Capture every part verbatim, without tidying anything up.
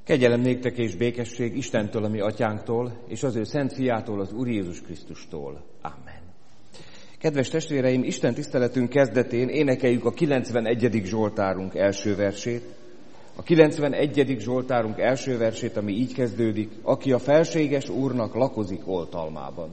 Kegyelem néktek és békesség Istentől, a mi atyánktól, és az ő szent fiától, az Úr Jézus Krisztustól. Amen. Kedves testvéreim, Isten tiszteletünk kezdetén énekeljük a kilencvenegyedik Zsoltárunk első versét. A kilencvenegyedik Zsoltárunk első versét, ami így kezdődik: aki a felséges Úrnak lakozik oltalmában.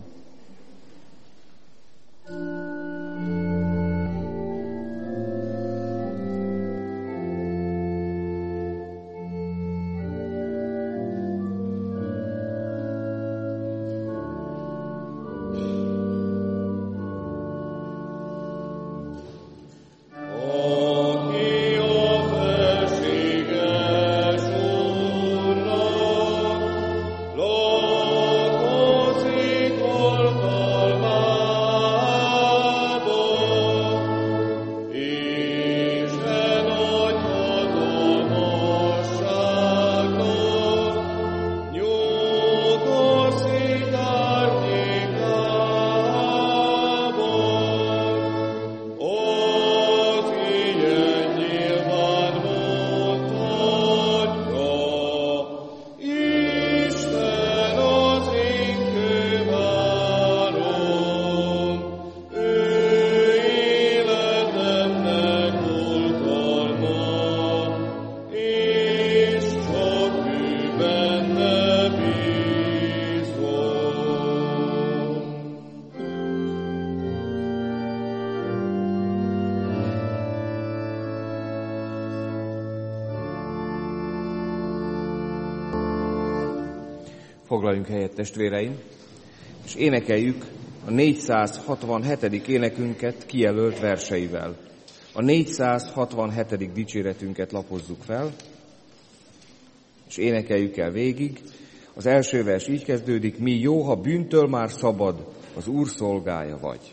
Foglaljunk helyet, testvéreim, és énekeljük a négyszázhatvanhetedik énekünket kijelölt verseivel. A négyszázhatvanhetedik dicséretünket lapozzuk fel, és énekeljük el végig. Az első vers így kezdődik: mi jó, ha bűntől már szabad, az Úr szolgája vagy.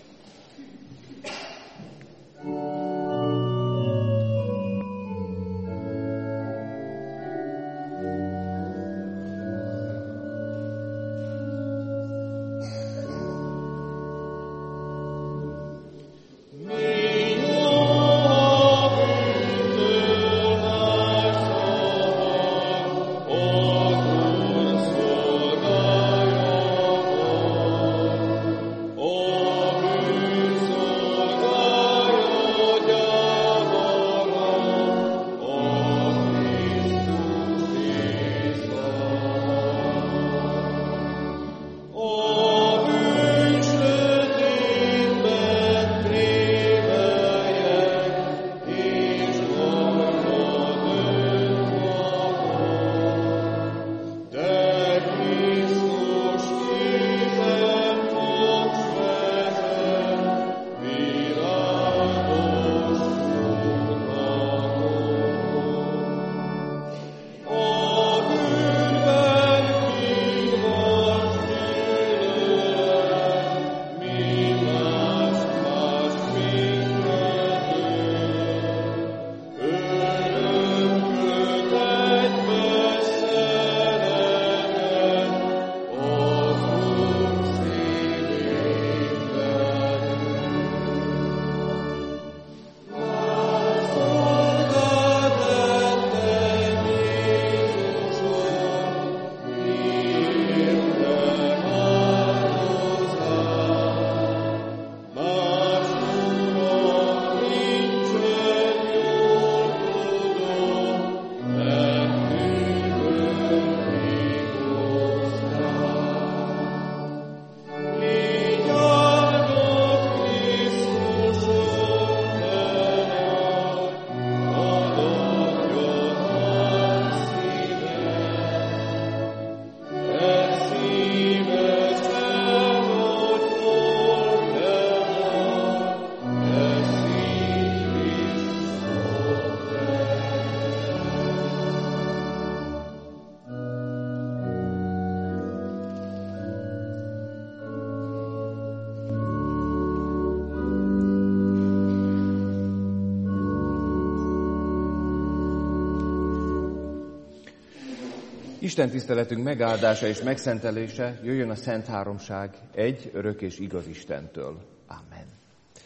Isten tiszteletünk megáldása és megszentelése jöjjön a Szent Háromság egy örök és igaz Istentől. Amen.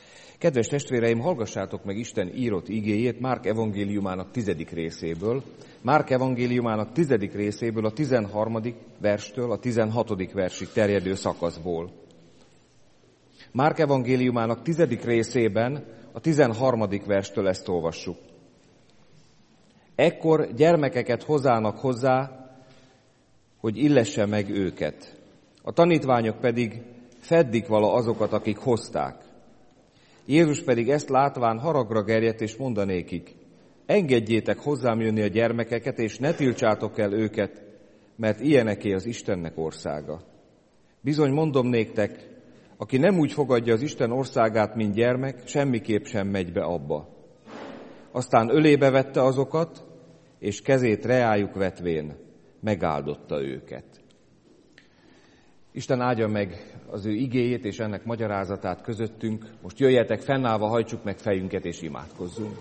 Kedves testvéreim, hallgassátok meg Isten írott igéjét Márk evangéliumának tizedik részéből. Márk evangéliumának tizedik részéből a tizenharmadik verstől a tizenhatodik versig terjedő szakaszból. Márk evangéliumának tizedik részében a tizenharmadik verstől ezt olvassuk. Ekkor gyermekeket hozzának hozzá, hogy illesse meg őket. A tanítványok pedig feddik vala azokat, akik hozták. Jézus pedig ezt látván haragra gerjedt, és mondanékik, engedjétek hozzám jönni a gyermekeket, és ne tiltsátok el őket, mert ilyeneké az Istennek országa. Bizony mondom néktek, aki nem úgy fogadja az Isten országát, mint gyermek, semmiképp sem megy be abba. Aztán ölébe vette azokat, és kezét reájuk vetvén megáldotta őket. Isten áldja meg az ő igéjét és ennek magyarázatát közöttünk. Most jöjjetek, fennállva hajtsuk meg fejünket és imádkozzunk.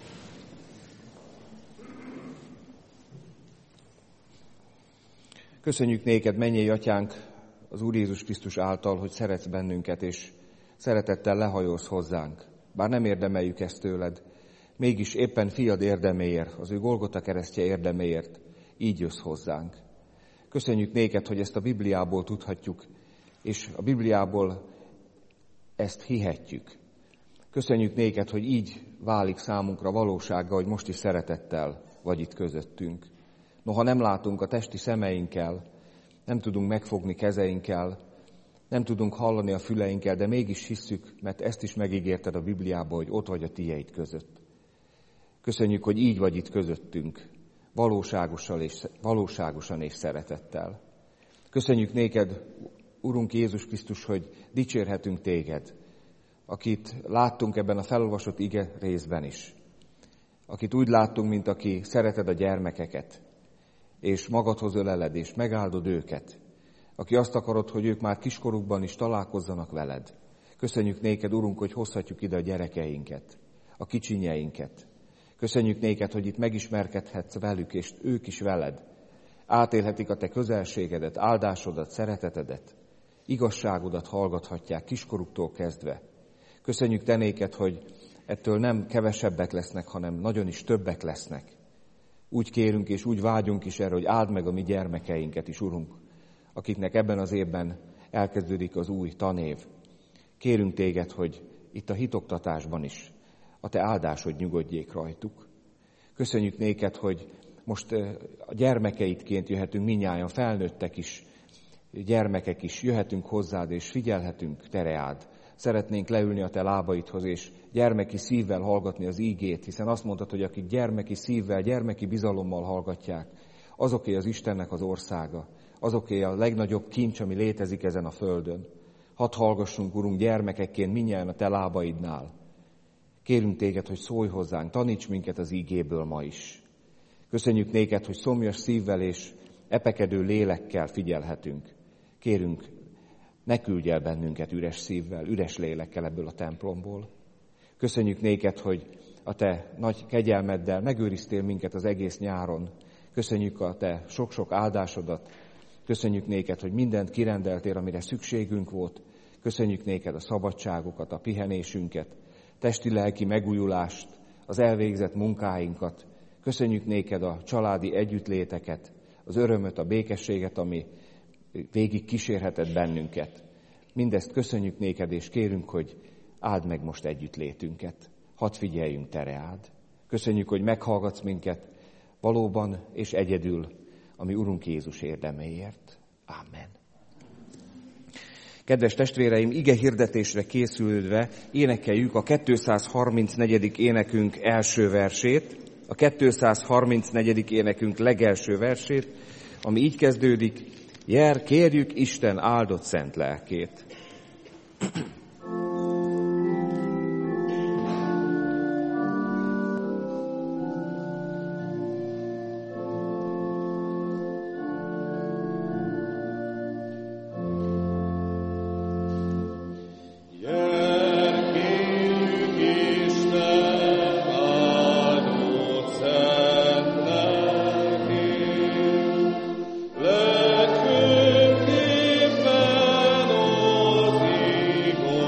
Köszönjük néked, mennyei atyánk, az Úr Jézus Krisztus által, hogy szeretsz bennünket, és szeretettel lehajolsz hozzánk. Bár nem érdemeljük ezt tőled, mégis éppen fiad érdeméért, az ő Golgota keresztje érdeméért így jössz hozzánk. Köszönjük néked, hogy ezt a Bibliából tudhatjuk, és a Bibliából ezt hihetjük. Köszönjük néked, hogy így válik számunkra valóságga, hogy most is szeretettel vagy itt közöttünk. Noha nem látunk a testi szemeinkkel, nem tudunk megfogni kezeinkkel, nem tudunk hallani a füleinkkel, de mégis hisszük, mert ezt is megígérted a Bibliában, hogy ott vagy a tieid között. Köszönjük, hogy így vagy itt közöttünk, valóságosan és, valóságosan és szeretettel. Köszönjük néked, Urunk Jézus Krisztus, hogy dicsérhetünk téged, akit láttunk ebben a felolvasott ige részben is. Akit úgy láttunk, mint aki szereted a gyermekeket, és magadhoz öleled, és megáldod őket. Aki azt akarod, hogy ők már kiskorukban is találkozzanak veled. Köszönjük néked, Urunk, hogy hozhatjuk ide a gyerekeinket, a kicsinyeinket. Köszönjük néked, hogy itt megismerkedhetsz velük, és ők is veled. Átélhetik a te közelségedet, áldásodat, szeretetedet, igazságodat hallgathatják kiskoruktól kezdve. Köszönjük te néked, hogy ettől nem kevesebbek lesznek, hanem nagyon is többek lesznek. Úgy kérünk és úgy vágyunk is erre, hogy áld meg a mi gyermekeinket is, Urunk, akiknek ebben az évben elkezdődik az új tanév. Kérünk téged, hogy itt a hitoktatásban is a te áldásod nyugodjék rajtuk. Köszönjük néked, hogy most a gyermekeidként jöhetünk mindnyájan, felnőttek is, gyermekek is, jöhetünk hozzád és figyelhetünk te reád. Szeretnénk leülni a te lábaidhoz és gyermeki szívvel hallgatni az ígét, hiszen azt mondtad, hogy akik gyermeki szívvel, gyermeki bizalommal hallgatják, azoké az Istennek az országa, azoké a legnagyobb kincs, ami létezik ezen a földön. Hadd hallgassunk, Urunk, gyermekekként mindnyájan a te lábaidnál. Kérünk téged, hogy szólj hozzánk, taníts minket az ígéből ma is. Köszönjük néked, hogy szomjas szívvel és epekedő lélekkel figyelhetünk. Kérünk, ne küldj el bennünket üres szívvel, üres lélekkel ebből a templomból. Köszönjük néked, hogy a te nagy kegyelmeddel megőriztél minket az egész nyáron. Köszönjük a te sok-sok áldásodat. Köszönjük néked, hogy mindent kirendeltél, amire szükségünk volt. Köszönjük néked a szabadságokat, a pihenésünket, testi-lelki megújulást, az elvégzett munkáinkat. Köszönjük néked a családi együttléteket, az örömöt, a békességet, ami végig kísérhetett bennünket. Mindezt köszönjük néked, és kérünk, hogy áld meg most együttlétünket. Hadd figyeljünk te reád. Köszönjük, hogy meghallgatsz minket valóban és egyedül, ami Urunk Jézus érdeméért. Amen. Kedves testvéreim, ige hirdetésre készülődve énekeljük a kétszázharmincnegyedik énekünk első versét, a kétszázharmincnegyedik énekünk legelső versét, ami így kezdődik: Jel, kérjük Isten áldott szent lelkét. Go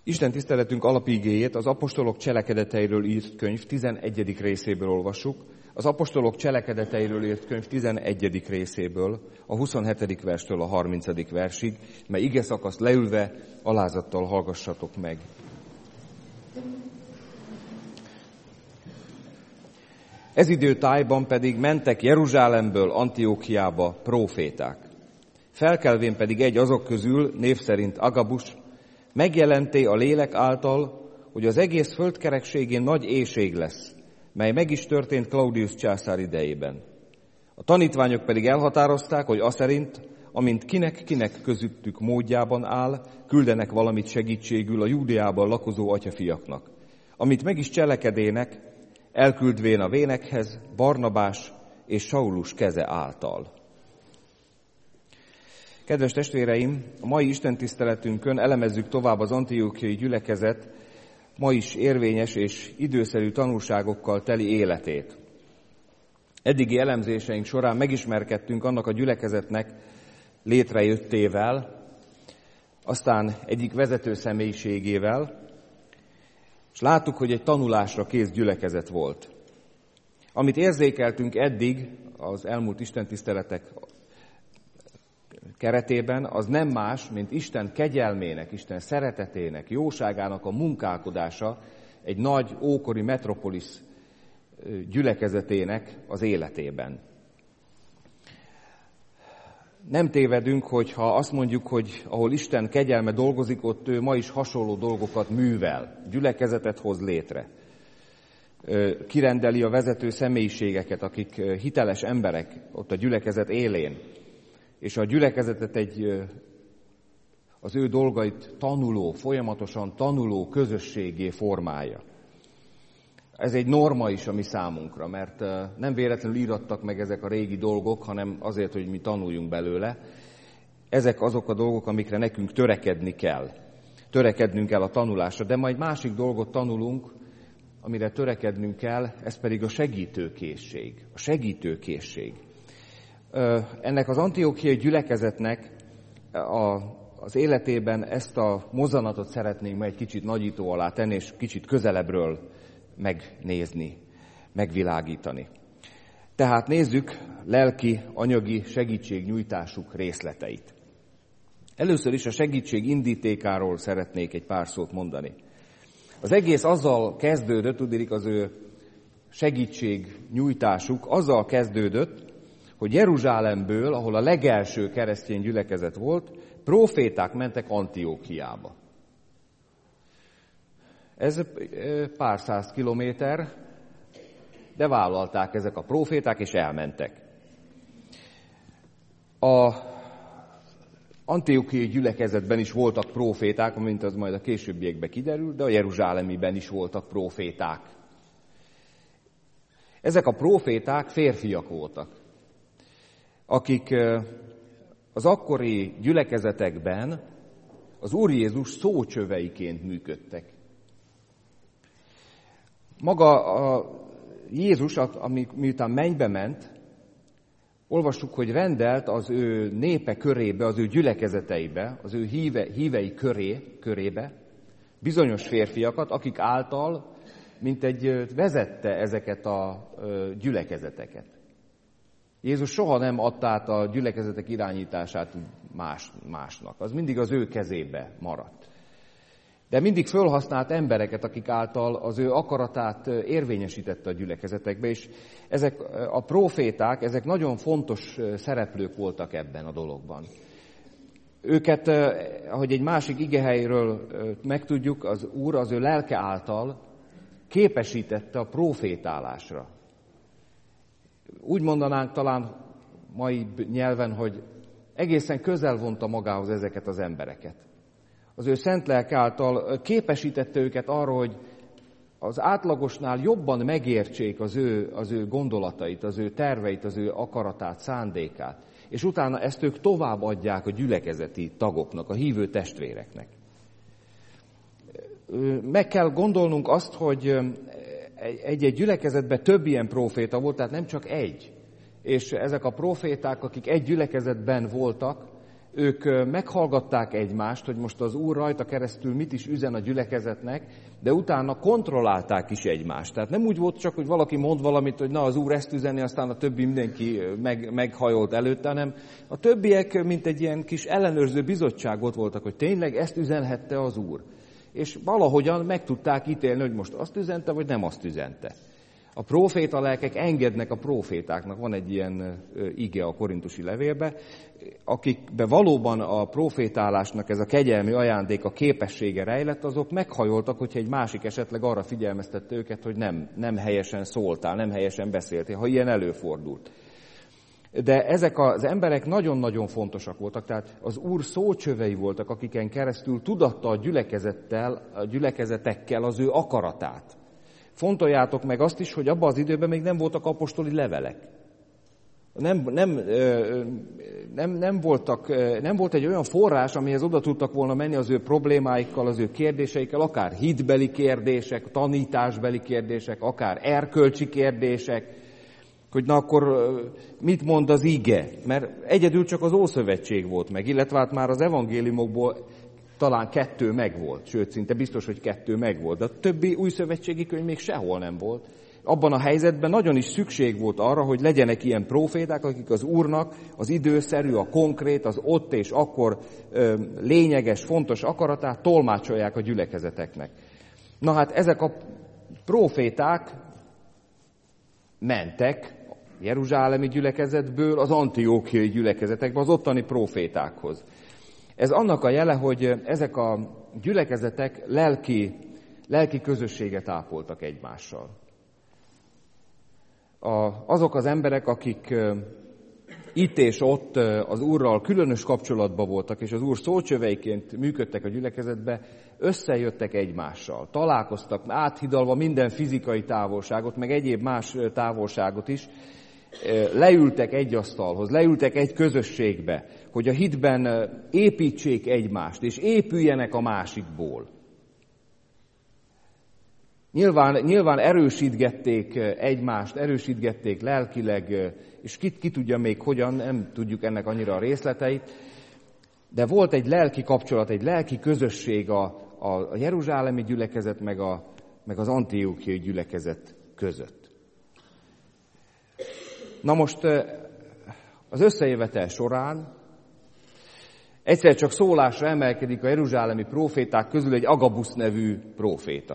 Isten tiszteletünk alapigéjét az apostolok cselekedeteiről írt könyv tizenegyedik részéből olvassuk. Az apostolok cselekedeteiről írt könyv tizenegyedik részéből, a huszonhetedik verstől a harmincadik versig, mely ige szakaszt leülve alázattal hallgassatok meg. Ez időtájban pedig mentek Jeruzsálemből Antiókiába próféták. Felkelvén pedig egy azok közül, név szerint Agabus, megjelenté a lélek által, hogy az egész földkerekségén nagy éhség lesz, mely meg is történt Claudius császár idejében. A tanítványok pedig elhatározták, hogy aszerint, amint kinek-kinek közöttük módjában áll, küldenek valamit segítségül a Júdeában lakozó atyafiaknak. Amit meg is cselekedének, elküldvén a vénekhez Barnabás és Saulus keze által. Kedves testvéreim, a mai istentiszteletünkön elemezzük tovább az antiókiai gyülekezet ma is érvényes és időszerű tanulságokkal teli életét. Eddigi elemzéseink során megismerkedtünk annak a gyülekezetnek létrejöttével, aztán egyik vezető személyiségével, és láttuk, hogy egy tanulásra kész gyülekezet volt. Amit érzékeltünk eddig az elmúlt istentiszteletek keretében, az nem más, mint Isten kegyelmének, Isten szeretetének, jóságának a munkálkodása egy nagy ókori metropolisz gyülekezetének az életében. Nem tévedünk, hogyha azt mondjuk, hogy ahol Isten kegyelme dolgozik, ott ő ma is hasonló dolgokat művel, gyülekezetet hoz létre. Kirendeli a vezető személyiségeket, akik hiteles emberek ott a gyülekezet élén, és a gyülekezetet egy az ő dolgait tanuló, folyamatosan tanuló közösségé formálja. Ez egy norma is a mi számunkra, mert nem véletlenül írattak meg ezek a régi dolgok, hanem azért, hogy mi tanuljunk belőle. Ezek azok a dolgok, amikre nekünk törekedni kell. Törekednünk kell a tanulásra, de majd másik dolgot tanulunk, amire törekednünk kell, ez pedig a segítőkészség. A segítőkészség. Ennek az antiókiai gyülekezetnek a, az életében ezt a mozzanatot szeretnénk majd egy kicsit nagyító alá tenni, és kicsit közelebbről megnézni, megvilágítani. Tehát nézzük lelki, anyagi segítségnyújtásuk részleteit. Először is a segítség indítékáról szeretnék egy pár szót mondani. Az egész azzal kezdődött, tudniillik az ő segítségnyújtásuk azzal kezdődött, hogy Jeruzsálemből, ahol a legelső keresztény gyülekezet volt, próféták mentek Antiókiába. Ez pár száz kilométer, de vállalták ezek a próféták, és elmentek. A antiókiai gyülekezetben is voltak próféták, mint az majd a későbbiekben kiderül, de a jeruzsálemiben is voltak próféták. Ezek a próféták férfiak voltak, akik az akkori gyülekezetekben az Úr Jézus szócsöveiként működtek. Maga a Jézus, ami, miután mennybe ment, olvassuk, hogy rendelt az ő népe körébe, az ő gyülekezeteibe, az ő híve, hívei köré, körébe bizonyos férfiakat, akik által mint egy vezette ezeket a gyülekezeteket. Jézus soha nem adta át a gyülekezetek irányítását más, másnak. Az mindig az ő kezébe maradt. De mindig fölhasznált embereket, akik által az ő akaratát érvényesítette a gyülekezetekbe, és ezek a próféták, ezek nagyon fontos szereplők voltak ebben a dologban. Őket, ahogy egy másik igehelyről megtudjuk, az Úr az ő lelke által képesítette a prófétálásra. Úgy mondanánk talán mai nyelven, hogy egészen közel vonta magához ezeket az embereket. Az ő szent lelke által képesítette őket arra, hogy az átlagosnál jobban megértsék az ő, az ő gondolatait, az ő terveit, az ő akaratát, szándékát. És utána ezt ők továbbadják a gyülekezeti tagoknak, a hívő testvéreknek. Meg kell gondolnunk azt, hogy egy-egy gyülekezetben több ilyen próféta volt, tehát nem csak egy. És ezek a próféták, akik egy gyülekezetben voltak, ők meghallgatták egymást, hogy most az Úr rajta keresztül mit is üzen a gyülekezetnek, de utána kontrollálták is egymást. Tehát nem úgy volt csak, hogy valaki mond valamit, hogy na az Úr ezt üzeni, aztán a többi mindenki meg, meghajolt előtte, hanem a többiek, mint egy ilyen kis ellenőrző bizottságot voltak, hogy tényleg ezt üzenhette az Úr. És valahogyan meg tudták ítélni, hogy most azt üzente, vagy nem azt üzente. A próféta lelkek engednek a prófétáknak, van egy ilyen ige a korintusi levélben, akikbe valóban a prófétálásnak ez a kegyelmi ajándék, a képessége rejlett, azok meghajoltak, hogyha egy másik esetleg arra figyelmeztette őket, hogy nem, nem helyesen szóltál, nem helyesen beszéltél, ha ilyen előfordult. De ezek az emberek nagyon-nagyon fontosak voltak, tehát az Úr szócsövei voltak, akiken keresztül tudatta a gyülekezettel, a gyülekezetekkel az ő akaratát. Fontoljátok meg azt is, hogy abban az időben még nem voltak apostoli levelek. Nem, nem, nem, nem, voltak, nem volt egy olyan forrás, amihez oda tudtak volna menni az ő problémáikkal, az ő kérdéseikkel, akár hitbeli kérdések, tanításbeli kérdések, akár erkölcsi kérdések, hogy na akkor mit mond az ige? Mert egyedül csak az Ószövetség volt meg, illetve hát már az evangéliumokból talán kettő megvolt, sőt, szinte biztos, hogy kettő megvolt, de a többi újszövetségi könyv még sehol nem volt. Abban a helyzetben nagyon is szükség volt arra, hogy legyenek ilyen próféták, akik az Úrnak az időszerű, a konkrét, az ott és akkor ö, lényeges, fontos akaratát tolmácsolják a gyülekezeteknek. Na hát ezek a próféták mentek jeruzsálemi gyülekezetből az antiókiai gyülekezetekbe, az ottani prófétákhoz. Ez annak a jele, hogy ezek a gyülekezetek lelki, lelki közösséget ápoltak egymással. A, azok az emberek, akik itt és ott az Úrral különös kapcsolatban voltak, és az Úr szócsöveiként működtek a gyülekezetbe, összejöttek egymással, találkoztak, áthidalva minden fizikai távolságot, meg egyéb más távolságot is, leültek egy asztalhoz, leültek egy közösségbe, hogy a hitben építsék egymást, és épüljenek a másikból. Nyilván, nyilván erősítgették egymást, erősítgették lelkileg, és ki, ki tudja még hogyan, nem tudjuk ennek annyira a részleteit, de volt egy lelki kapcsolat, egy lelki közösség a, a jeruzsálemi gyülekezet, meg, a, meg az antiókiai gyülekezet között. Na most az összejövetel során egyszer csak szólásra emelkedik a jeruzsálemi próféták közül egy Agabusz nevű próféta.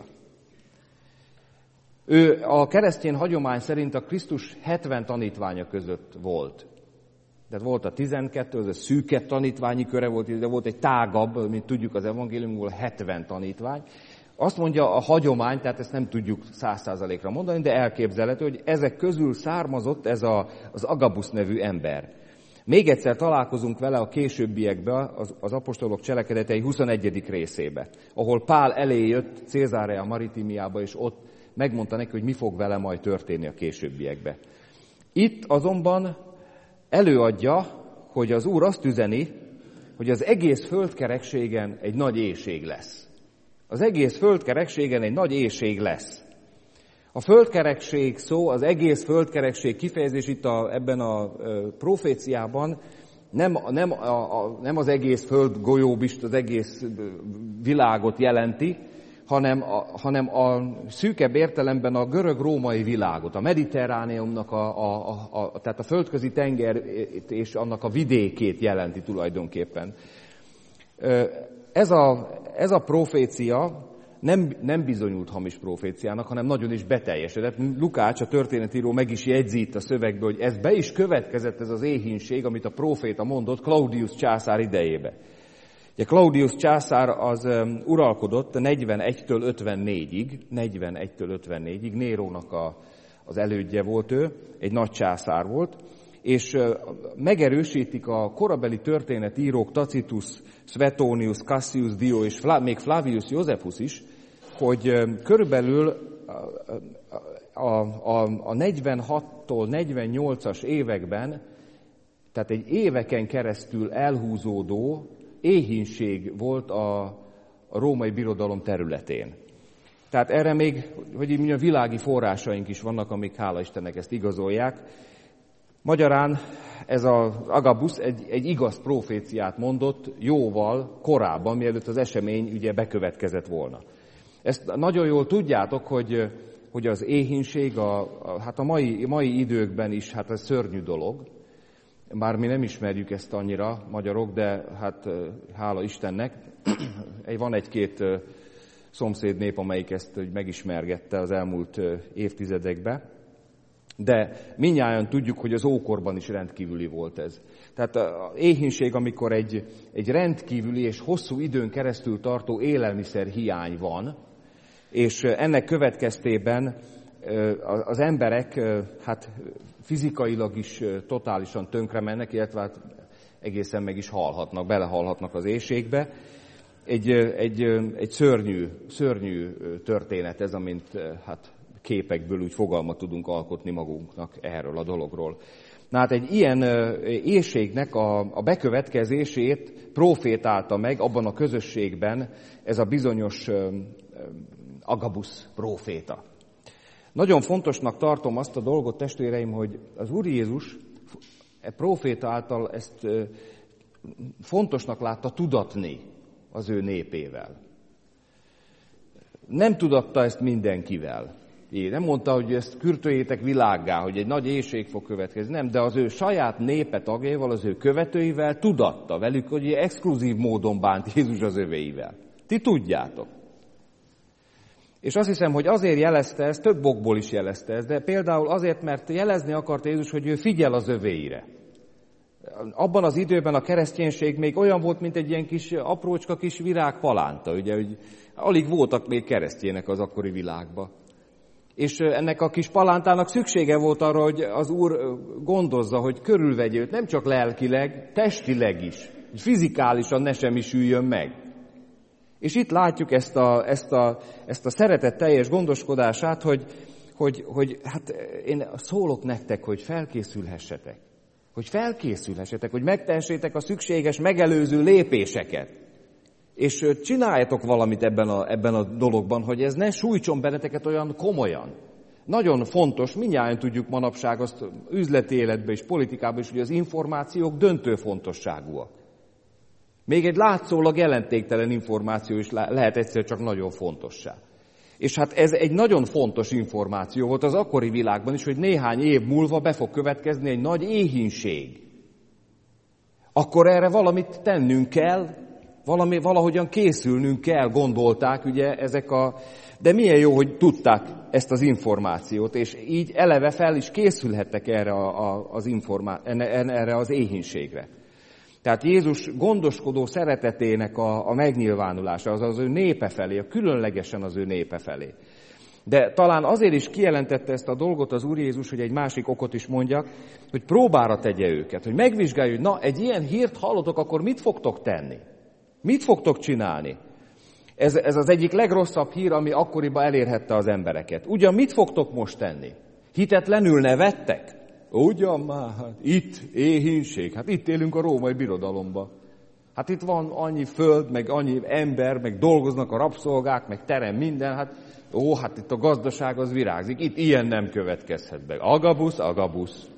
Ő a keresztény hagyomány szerint a Krisztus hetven tanítványa között volt. Tehát volt a tizenkettő, az a szűkebb tanítványi köre volt, de volt egy tágabb, mint tudjuk az evangéliumból, hetven tanítvány. Azt mondja a hagyomány, tehát ezt nem tudjuk száz százalékra mondani, de elképzelhető, hogy ezek közül származott ez a, az Agabusz nevű ember. Még egyszer találkozunk vele a későbbiekben, az, az apostolok cselekedetei huszonegyedik részébe, ahol Pál elé jött Cézárea Maritimiába, és ott megmondta neki, hogy mi fog vele majd történni a későbbiekben. Itt azonban előadja, hogy az Úr azt üzeni, hogy az egész földkerekségen egy nagy éhség lesz. Az egész földkerekségen egy nagy éhség lesz. A földkerekség szó, az egész földkerekség kifejezés itt a, ebben a e, proféciában nem, nem, a, a, nem az egész földgolyóbist, az egész világot jelenti, hanem a, hanem a szűkebb értelemben a görög-római világot, a mediterráneumnak, a, a, a, a, tehát a földközi tenger és annak a vidékét jelenti tulajdonképpen. Ez a, ez a profécia nem, nem bizonyult hamis proféciának, hanem nagyon is beteljesedett. Lukács, a történetíró meg is jegyzi itt a szövegbe, hogy ez be is következett, ez az éhínség, amit a próféta mondott Claudius császár idejébe. Ugye Claudius császár az um, uralkodott negyvenegytől ötvennégyig, negyvenegytől ötvennégyig, Nérónak a, az elődje volt ő, egy nagy császár volt, és uh, megerősítik a korabeli történetírók Tacitus, Suetonius, Cassius Dio és Fla, még Flavius Josephus is, hogy um, körülbelül a, a, a, a negyvenhattól negyvennyolcas években, tehát egy éveken keresztül elhúzódó éhínség volt a, a római birodalom területén. Tehát erre még, hogy így mondjam, világi forrásaink is vannak, amik hála Istennek ezt igazolják. Magyarán ez az Agabusz egy, egy igaz proféciát mondott jóval korábban, mielőtt az esemény ugye bekövetkezett volna. Ezt nagyon jól tudjátok, hogy, hogy az éhínség a, a, hát a mai, mai időkben is hát ez szörnyű dolog. Bár mi nem ismerjük ezt annyira, magyarok, de hát hála Istennek, van egy-két szomszéd nép, amelyik ezt hogy megismergette az elmúlt évtizedekben. De mindnyájan tudjuk, hogy az ókorban is rendkívüli volt ez. Tehát az éhínség, amikor egy, egy rendkívüli és hosszú időn keresztül tartó élelmiszer hiány van, és ennek következtében az emberek hát fizikailag is totálisan tönkre mennek, illetve hát egészen meg is halhatnak, belehalhatnak az éhségbe. Egy, egy, egy szörnyű, szörnyű történet ez, amint hát képekből úgy fogalmat tudunk alkotni magunknak erről a dologról. Na hát egy ilyen éhségnek a, a bekövetkezését profétálta meg abban a közösségben ez a bizonyos Agabusz próféta. Nagyon fontosnak tartom azt a dolgot, testvéreim, hogy az Úr Jézus e próféta által ezt fontosnak látta tudatni az ő népével. Nem tudatta ezt mindenkivel. Én nem mondta, hogy ezt kürtöljétek világgá, hogy egy nagy éhség fog következni. Nem, de az ő saját népe tagjaival, az ő követőivel tudatta velük, hogy exkluzív módon bánt Jézus az övéivel. Ti tudjátok. És azt hiszem, hogy azért jelezte ezt, több okból is jelezte ezt, de például azért, mert jelezni akart Jézus, hogy ő figyel az övéire. Abban az időben a kereszténység még olyan volt, mint egy ilyen kis aprócska kis virágpalánta, ugye, hogy alig voltak még keresztjének az akkori világban. És ennek a kis palántának szüksége volt arra, hogy az Úr gondozza, hogy körülvegye őt, nem csak lelkileg, testileg is, hogy fizikálisan ne semmisüljön meg. És itt látjuk ezt a, ezt a, ezt a szeretet teljes gondoskodását, hogy, hogy, hogy hát én szólok nektek, hogy felkészülhessetek. Hogy felkészülhessetek, hogy megtehessétek a szükséges megelőző lépéseket. És csináljatok valamit ebben a, ebben a dologban, hogy ez ne sújtson benneteket olyan komolyan. Nagyon fontos, mindjárt tudjuk manapság azt üzleti életben és politikában is, hogy az információk döntő fontosságúak. Még egy látszólag jelentéktelen információ is lehet egyszer csak nagyon fontossá. És hát ez egy nagyon fontos információ volt az akkori világban is, hogy néhány év múlva be fog következni egy nagy éhínség. Akkor erre valamit tennünk kell, valami, valahogyan készülnünk kell, gondolták ugye ezek a... De milyen jó, hogy tudták ezt az információt, és így eleve fel is készülhettek erre, a, a, az, informá... erre az éhínségre. Tehát Jézus gondoskodó szeretetének a, a megnyilvánulása, az az ő népe felé, a különlegesen az ő népe felé. De talán azért is kijelentette ezt a dolgot az Úr Jézus, hogy egy másik okot is mondjak, hogy próbára tegye őket, hogy megvizsgálja, hogy na, egy ilyen hírt hallotok, akkor mit fogtok tenni? Mit fogtok csinálni? Ez, ez az egyik legrosszabb hír, ami akkoriban elérhette az embereket. Ugyan mit fogtok most tenni? Hitetlenül nevettek? Ugyan már, hát itt éhínség, hát itt élünk a római birodalomban. Hát itt van annyi föld, meg annyi ember, meg dolgoznak a rabszolgák, meg terem minden, hát ó, hát itt a gazdaság az virágzik, itt ilyen nem következhet be. Agabusz, Agabusz.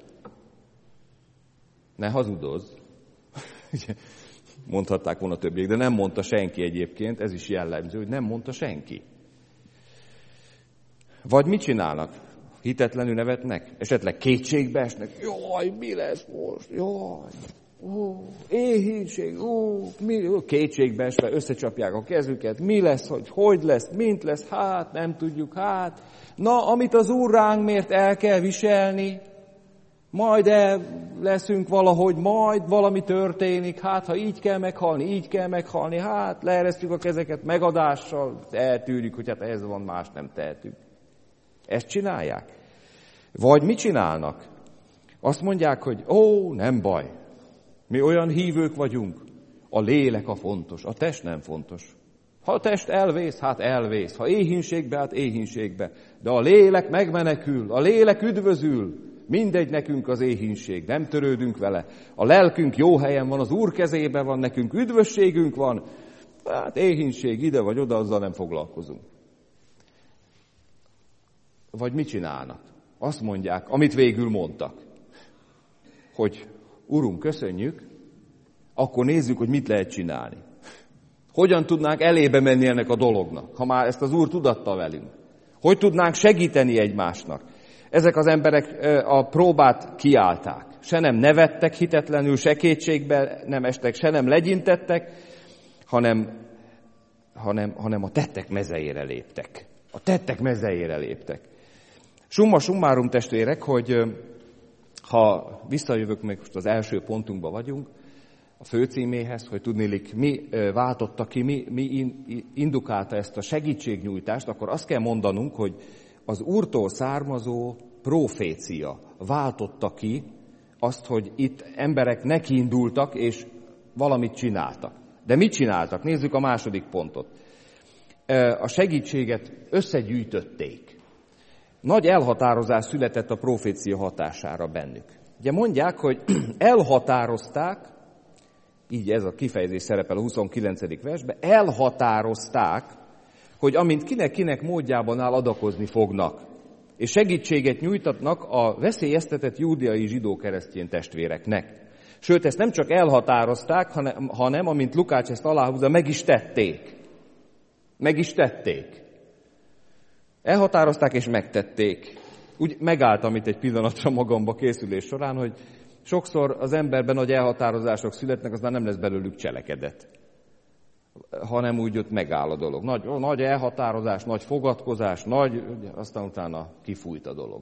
Ne hazudozz. Mondhatták volna többiek, de nem mondta senki egyébként, ez is jellemző, hogy nem mondta senki. Vagy mit csinálnak? Hitetlenül nevetnek? Esetleg kétségbe esnek? Jaj, mi lesz most? Jaj, ó, éhínség, ó, mi? Kétségbe esve összecsapják a kezüket. Mi lesz, hogy hogy lesz, mint lesz? Hát, nem tudjuk, hát. Na, amit az Úr ránk mért, el kell viselni. Majd el leszünk valahogy, majd valami történik, hát ha így kell meghalni, így kell meghalni, hát leeresztjük a kezeket megadással, eltűrjük, hogy hát ez van, más nem tehetünk. Ezt csinálják. Vagy mit csinálnak? Azt mondják, hogy ó, nem baj, mi olyan hívők vagyunk, a lélek a fontos, a test nem fontos. Ha a test elvész, hát elvész, ha éhínségbe, hát éhínségbe, de a lélek megmenekül, a lélek üdvözül. Mindegy nekünk az éhínség, nem törődünk vele. A lelkünk jó helyen van, az Úr kezében van, nekünk üdvösségünk van. Hát éhínség ide vagy oda, azzal nem foglalkozunk. Vagy mit csinálnak? Azt mondják, amit végül mondtak. hogy Urunk, köszönjük, akkor nézzük, hogy mit lehet csinálni. Hogyan tudnánk elébe menni ennek a dolognak, ha már ezt az Úr tudatta velünk? Hogy tudnánk segíteni egymásnak? Ezek az emberek a próbát kiállták. Se nem nevettek hitetlenül, se kétségbe nem estek, se nem legyintettek, hanem, hanem, hanem a tettek mezeire léptek. A tettek mezeire léptek. Summa summarum, testvérek, hogy ha visszajövök, még most az első pontunkban vagyunk, a főcíméhez, hogy tudnélik, mi váltotta ki, mi, mi indukálta ezt a segítségnyújtást, akkor azt kell mondanunk, hogy az Úrtól származó profécia váltotta ki azt, hogy itt emberek nekiindultak és valamit csináltak. De mit csináltak? Nézzük a második pontot. A segítséget összegyűjtötték. Nagy elhatározás született a profécia hatására bennük. Ugye mondják, hogy elhatározták, így ez a kifejezés szerepel a huszonkilencedik versben, elhatározták, hogy amint kinek-kinek módjában áll, adakozni fognak, és segítséget nyújtatnak a veszélyeztetett júdeai zsidó-keresztény testvéreknek. Sőt, ezt nem csak elhatározták, hanem, hanem amint Lukács ezt aláhúzza, meg is tették. Meg is tették. Elhatározták és megtették. Úgy megálltam itt egy pillanatra magamba készülés során, hogy sokszor az emberben nagy elhatározások születnek, aztán nem lesz belőlük cselekedet. Hanem úgy ott megáll a dolog. Nagy, nagy elhatározás, nagy fogadkozás, nagy, aztán utána kifújt a dolog.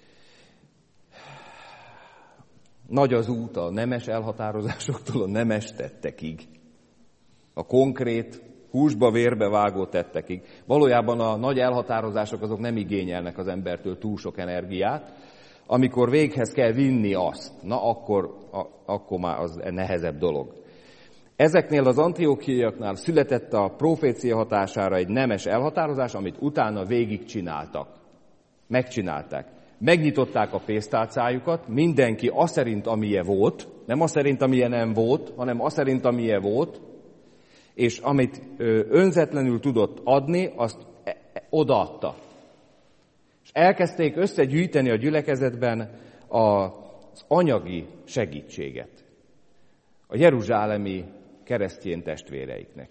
Nagy az út a nemes elhatározásoktól a nemes tettekig. A konkrét, húsba, vérbe vágó tettekig. Valójában a nagy elhatározások azok nem igényelnek az embertől túl sok energiát. Amikor véghez kell vinni azt, na akkor, a, akkor már az nehezebb dolog. Ezeknél az antiókiaiaknál született a profécia hatására egy nemes elhatározás, amit utána végigcsináltak. Megcsinálták. Megnyitották a pénztárcájukat, mindenki azt szerint, amilyen volt, nem azt szerint, amilyen nem volt, hanem azt szerint, amilyen volt, és amit önzetlenül tudott adni, azt odaadta. És elkezdték összegyűjteni a gyülekezetben az anyagi segítséget a jeruzsálemi keresztény testvéreiknek.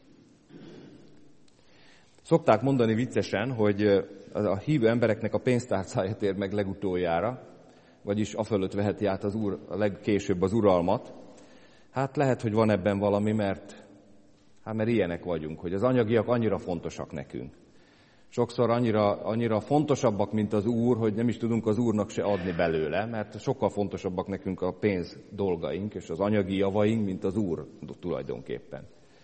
Szokták mondani viccesen, hogy a hívő embereknek a pénztárcája tér meg legutoljára, vagyis afölött veheti át az úr a legkésőbb az uralmat. Hát lehet, hogy van ebben valami, mert, hát mert ilyenek vagyunk, hogy az anyagiak annyira fontosak nekünk. Sokszor annyira, annyira fontosabbak, mint az Úr, hogy nem is tudunk az Úrnak se adni belőle, mert sokkal fontosabbak nekünk a pénz dolgaink és az anyagi javaink, mint az Úr tulajdonképpen.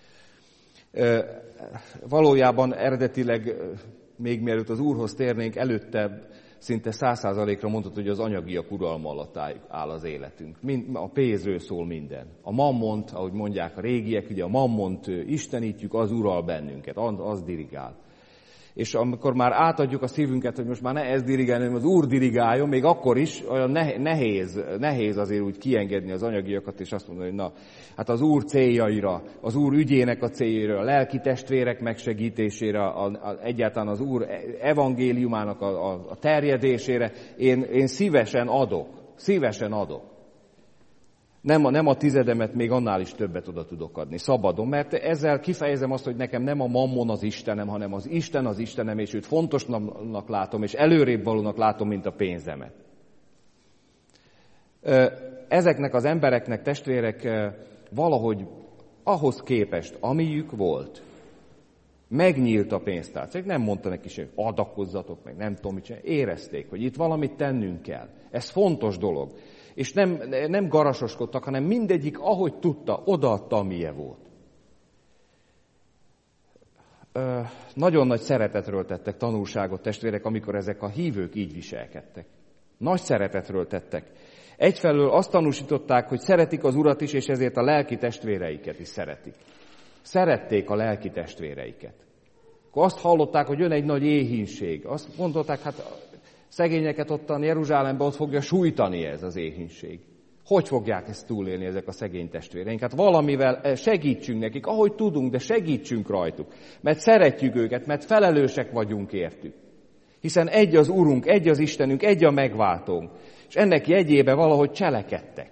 Valójában eredetileg, még mielőtt az Úrhoz térnénk, előtte szinte száz százalékra mondható, hogy az anyagiak uralma alatt áll az életünk. A pénzről szól minden. A mammont, ahogy mondják a régiek, ugye a mammont istenítjük, az ural bennünket, az dirigál. És amikor már átadjuk a szívünket, hogy most már ne ez dirigáljon, hanem az Úr dirigáljon, még akkor is olyan nehéz, nehéz azért úgy kiengedni az anyagiakat, és azt mondani, hogy na, hát az Úr céljaira, az Úr ügyének a céljaira, a lelki testvérek megsegítésére, a, a, egyáltalán az Úr evangéliumának a, a, a terjedésére én, én szívesen adok, szívesen adok. Nem a, nem a tizedemet, még annál is többet oda tudok adni, szabadon, mert ezzel kifejezem azt, hogy nekem nem a mammon az Istenem, hanem az Isten az Istenem, és őt fontosnak látom, és előrébb valónak látom, mint a pénzemet. Ezeknek az embereknek, testvérek, valahogy ahhoz képest, amiük volt, megnyílt a pénztárcák, nem mondta neki se, adakozzatok meg, nem tudom mit sem, érezték, hogy itt valamit tennünk kell. Ez fontos dolog. És nem, nem garasoskodtak, hanem mindegyik, ahogy tudta, odaadta, amilyen volt. Ö, nagyon nagy szeretetről tettek tanulságot, testvérek, amikor ezek a hívők így viselkedtek. Nagy szeretetről tettek. Egyfelől azt tanúsították, hogy szeretik az Urat is, és ezért a lelki testvéreiket is szeretik. Szerették a lelki testvéreiket. Akkor azt hallották, hogy jön egy nagy éhínség. Azt mondották, hát szegényeket ottan Jeruzsálemben ott fogja sújtani ez az éhínség. Hogy fogják ezt túlélni ezek a szegény testvéreink? Hát valamivel segítsünk nekik, ahogy tudunk, de segítsünk rajtuk. Mert szeretjük őket, mert felelősek vagyunk értük. Hiszen egy az Urunk, egy az Istenünk, egy a megváltónk. És ennek jegyébe valahogy cselekedtek.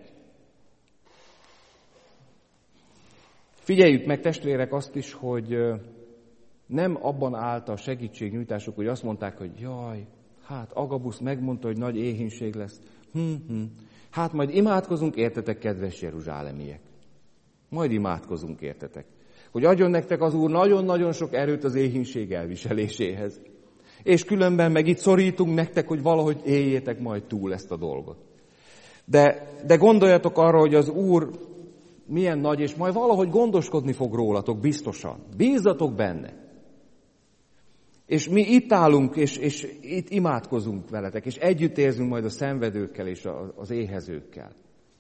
Figyeljük meg, testvérek, azt is, hogy nem abban állt a segítségnyújtásuk, hogy azt mondták, hogy jaj, hát Agabusz megmondta, hogy nagy éhínség lesz. Hm, hm. Hát majd imádkozunk, értetek, kedves jeruzsálemiek. Majd imádkozunk, értetek. Hogy adjon nektek az Úr nagyon-nagyon sok erőt az éhínség elviseléséhez. És különben meg itt szorítunk nektek, hogy valahogy éljétek majd túl ezt a dolgot. De, de gondoljatok arra, hogy az Úr milyen nagy, és majd valahogy gondoskodni fog rólatok, biztosan. Bízzatok benne. És mi itt állunk, és, és itt imádkozunk veletek, és együtt érzünk majd a szenvedőkkel és az éhezőkkel.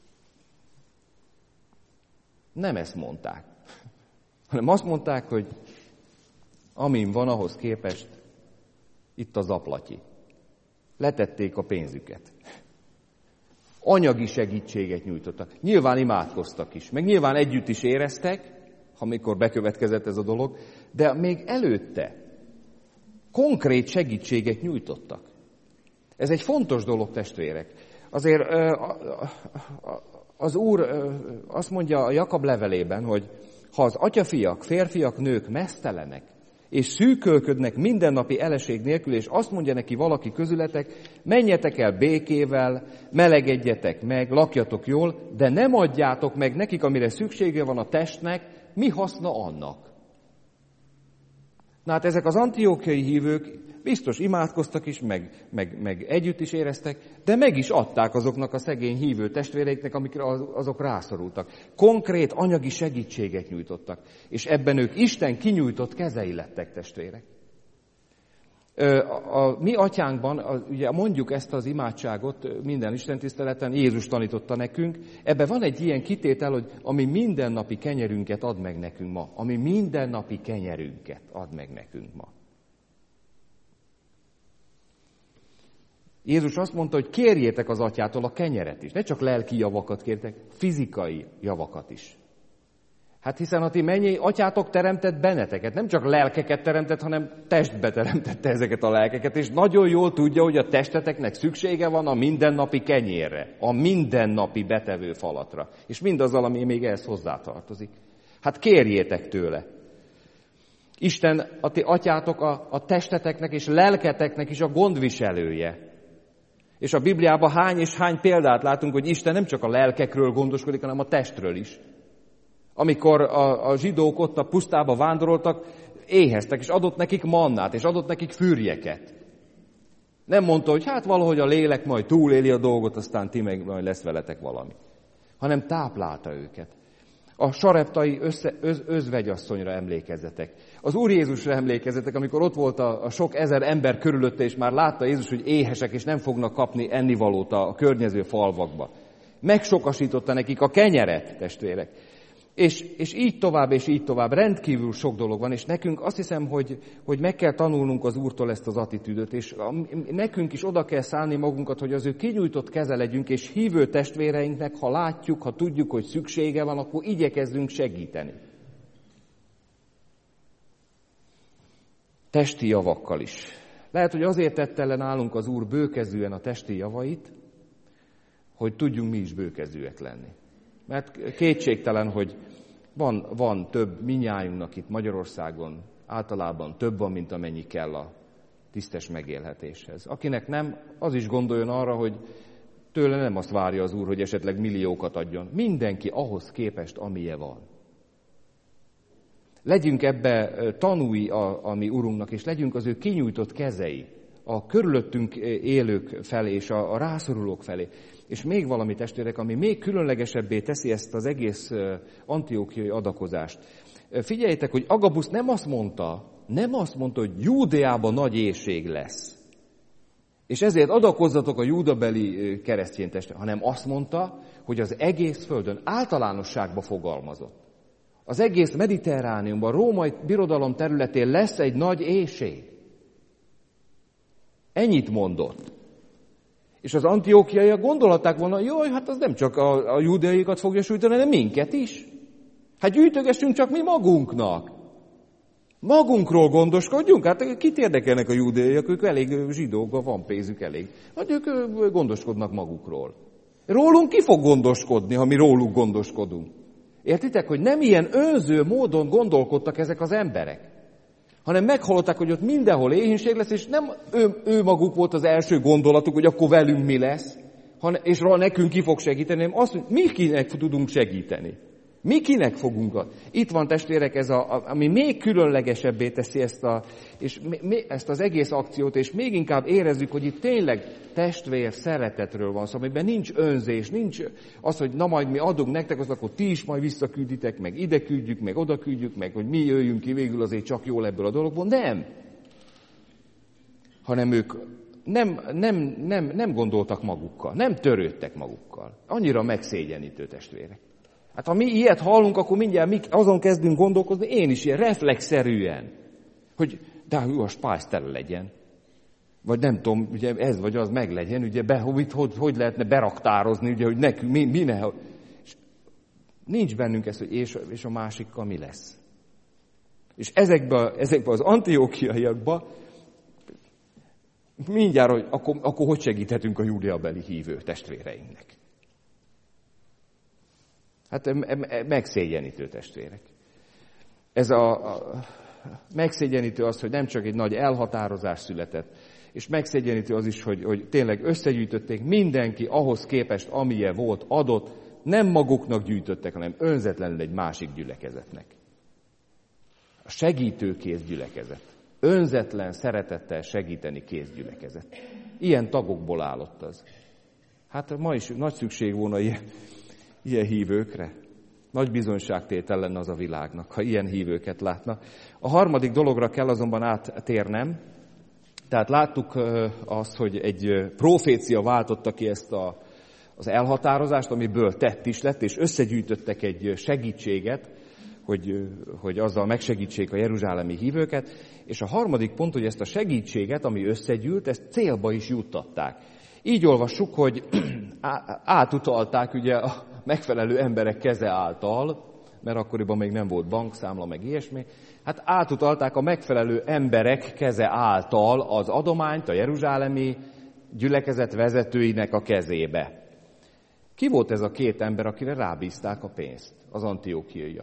Nem ezt mondták, hanem azt mondták, hogy amin van, ahhoz képest itt az aplatyi. Letették a pénzüket. Anyagi segítséget nyújtottak. Nyilván imádkoztak is, meg nyilván együtt is éreztek, amikor bekövetkezett ez a dolog, de még előtte konkrét segítséget nyújtottak. Ez egy fontos dolog, testvérek. Azért az Úr azt mondja a Jakab levelében, hogy ha az atyafiak, férfiak, nők meztelenek, és szűkölködnek mindennapi eleség nélkül, és azt mondja neki valaki közületek, menjetek el békével, melegedjetek meg, lakjatok jól, de nem adjátok meg nekik, amire szüksége van a testnek, mi haszna annak? Na hát ezek az antiókiai hívők biztos imádkoztak is, meg, meg, meg együtt is éreztek, de meg is adták azoknak a szegény hívő testvéreiknek, amikre azok rászorultak. Konkrét anyagi segítséget nyújtottak, és ebben ők Isten kinyújtott kezei lettek, testvérek. A, a mi atyánkban, a, ugye mondjuk ezt az imádságot minden istentiszteleten, Jézus tanította nekünk, ebben van egy ilyen kitétel, hogy ami mindennapi kenyerünket ad meg nekünk ma. Ami mindennapi kenyerünket ad meg nekünk ma. Jézus azt mondta, hogy kérjétek az atyától a kenyeret is. Ne csak lelki javakat kértek, fizikai javakat is. Hát hiszen a ti mennyei atyátok teremtett benneteket, nem csak lelkeket teremtett, hanem testbe teremtette ezeket a lelkeket, és nagyon jól tudja, hogy a testeteknek szüksége van a mindennapi kenyérre, a mindennapi betevő falatra, és mindazzal, ami még ehhez hozzátartozik. Hát kérjétek tőle. Isten, a ti atyátok a, a testeteknek és lelketeknek is a gondviselője. És a Bibliában hány és hány példát látunk, hogy Isten nem csak a lelkekről gondoskodik, hanem a testről is. Amikor a, a zsidók ott a pusztába vándoroltak, éheztek, és adott nekik mannát, és adott nekik fürjeket. Nem mondta, hogy hát valahogy a lélek majd túléli a dolgot, aztán ti meg majd lesz veletek valami. Hanem táplálta őket. A sareptai össze, öz, özvegyasszonyra emlékezzetek. Az Úr Jézusra emlékezzetek, amikor ott volt a, a sok ezer ember körülötte, és már látta Jézus, hogy éhesek, és nem fognak kapni ennivalót a, a környező falvakba. Megsokasította nekik a kenyeret, testvérek. És, és így tovább, és így tovább. Rendkívül sok dolog van, és nekünk azt hiszem, hogy, hogy meg kell tanulnunk az Úrtól ezt az attitűdöt, és nekünk is oda kell szállni magunkat, hogy az ő kinyújtott keze legyünk, és hívő testvéreinknek, ha látjuk, ha tudjuk, hogy szüksége van, akkor igyekezzünk segíteni. Testi javakkal is. Lehet, hogy azért tette le nálunk az Úr bőkezűen a testi javait, hogy tudjunk mi is bőkezűek lenni. Mert kétségtelen, hogy van, van több minnyájunknak itt Magyarországon, általában több van, mint amennyi kell a tisztes megélhetéshez. Akinek nem, az is gondoljon arra, hogy tőle nem azt várja az Úr, hogy esetleg milliókat adjon. Mindenki ahhoz képest, amilyen van. Legyünk ebbe tanúi a, a mi Urunknak, és legyünk az ő kinyújtott kezei a körülöttünk élők felé és a, a rászorulók felé. És még valami, testvérek, ami még különlegesebbé teszi ezt az egész antiókiai adakozást. Figyeljétek, hogy Agabusz nem azt mondta, nem azt mondta, hogy Júdeában nagy éhség lesz. És ezért adakozzatok a júdabeli keresztény testvérek, hanem azt mondta, hogy az egész földön általánosságba fogalmazott. Az egész Mediterrániumban, a római birodalom területén lesz egy nagy éhség. Ennyit mondott. És az antiókiaiak gondolhatták volna, jaj, hát az nem csak a, a júdeaiakat fogja sújtani, hanem minket is. Hát gyűjtögessünk csak mi magunknak. Magunkról gondoskodjunk, hát kit érdekelnek a júdeaiak, ők elég zsidók, van pénzük elég. Hát ők gondoskodnak magukról. Rólunk ki fog gondoskodni, ha mi róluk gondoskodunk? Értitek, hogy nem ilyen önző módon gondolkodtak ezek az emberek, hanem meghallották, hogy ott mindenhol éhínség lesz, és nem ő, ő maguk volt az első gondolatuk, hogy akkor velünk mi lesz, hanem, és rá nekünk ki fog segíteni, hanem azt, hogy mi kinek tudunk segíteni. Mi kinek fogunk adni? Itt van, testvérek, ez a, ami még különlegesebbé teszi ezt, a, és mi, ezt az egész akciót, és még inkább érezzük, hogy itt tényleg testvér szeretetről van szó, amiben nincs önzés, nincs az, hogy na majd mi adunk nektek, az akkor ti is majd visszakülditek, meg ide küldjük, meg oda küldjük, meg hogy mi jöjjünk ki végül azért csak jól ebből a dologból. Nem. Hanem ők nem, nem, nem, nem gondoltak magukkal, nem törődtek magukkal. Annyira megszégyenítő, testvérek. Hát ha mi ilyet hallunk, akkor mindjárt mi azon kezdünk gondolkozni, én is ilyen reflexzerűen, hogy de ő a spájz tele legyen. Vagy nem tudom, ugye ez vagy az meg legyen, ugye be, hogy, hogy, hogy lehetne beraktározni, ugye, hogy nekünk, mi, mi ne, és nincs bennünk ez, hogy és, és a másikkal mi lesz. És ezekben ezekbe az antiókiaiakban mindjárt, hogy akkor, akkor hogy segíthetünk a júdeabeli hívő testvéreinknek. Hát megszégyenítő, testvérek. Ez a, a megszégyenítő az, hogy nem csak egy nagy elhatározás született, és megszégyenítő az is, hogy, hogy tényleg összegyűjtötték mindenki ahhoz képest, amilyen volt, adott, nem maguknak gyűjtöttek, hanem önzetlenül egy másik gyülekezetnek. A segítőkész gyülekezet. Önzetlen szeretettel segíteni kész gyülekezet. Ilyen tagokból állott az. Hát ma is nagy szükség volna ilyen, ilyen hívőkre. Nagy bizonyságtétel lenne az a világnak, ha ilyen hívőket látna. A harmadik dologra kell azonban áttérnem. Tehát láttuk azt, hogy egy profécia váltotta ki ezt a, az elhatározást, amiből tett is lett, és összegyűjtöttek egy segítséget, hogy, hogy azzal megsegítsék a jeruzsálemi hívőket. És a harmadik pont, hogy ezt a segítséget, ami összegyűlt, ezt célba is juttatták. Így olvassuk, hogy átutalták ugye a megfelelő emberek keze által, mert akkoriban még nem volt bankszámla, meg ilyesmi, hát átutalták a megfelelő emberek keze által az adományt a jeruzsálemi gyülekezet vezetőinek a kezébe. Ki volt ez a két ember, akire rábízták a pénzt? Az antiókiaiak.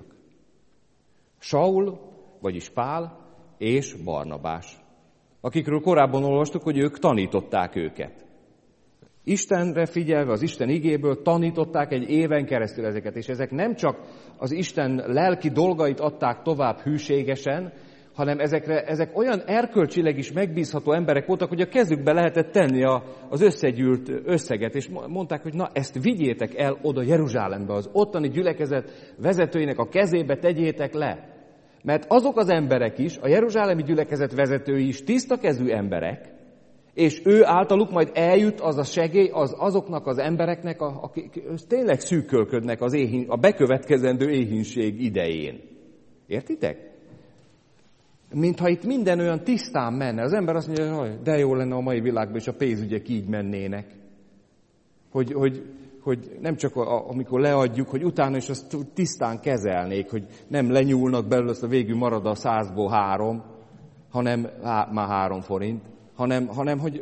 Saul, vagyis Pál és Barnabás, akikről korábban olvastuk, hogy ők tanították őket. Istenre figyelve, az Isten igéből tanították egy éven keresztül ezeket, és ezek nem csak az Isten lelki dolgait adták tovább hűségesen, hanem ezekre, ezek olyan erkölcsileg is megbízható emberek voltak, hogy a kezükbe lehetett tenni a, az összegyűlt összeget, és mondták, hogy na ezt vigyétek el oda Jeruzsálembe, az ottani gyülekezet vezetőinek a kezébe tegyétek le. Mert azok az emberek is, a jeruzsálemi gyülekezet vezetői is tiszta kezű emberek, és ő általuk majd eljut az a segély az azoknak az embereknek, akik tényleg szűkölködnek az éhín, a bekövetkezendő éhínség idején. Értitek? Mintha itt minden olyan tisztán menne. Az ember azt mondja, hogy de jó lenne a mai világban, és a pénzügyek így mennének. Hogy, hogy, hogy nem csak a, amikor leadjuk, hogy utána is azt tisztán kezelnék, hogy nem lenyúlnak belőle, azt a végül marad a százból három, hanem há, már három forint. Hanem, hanem, hogy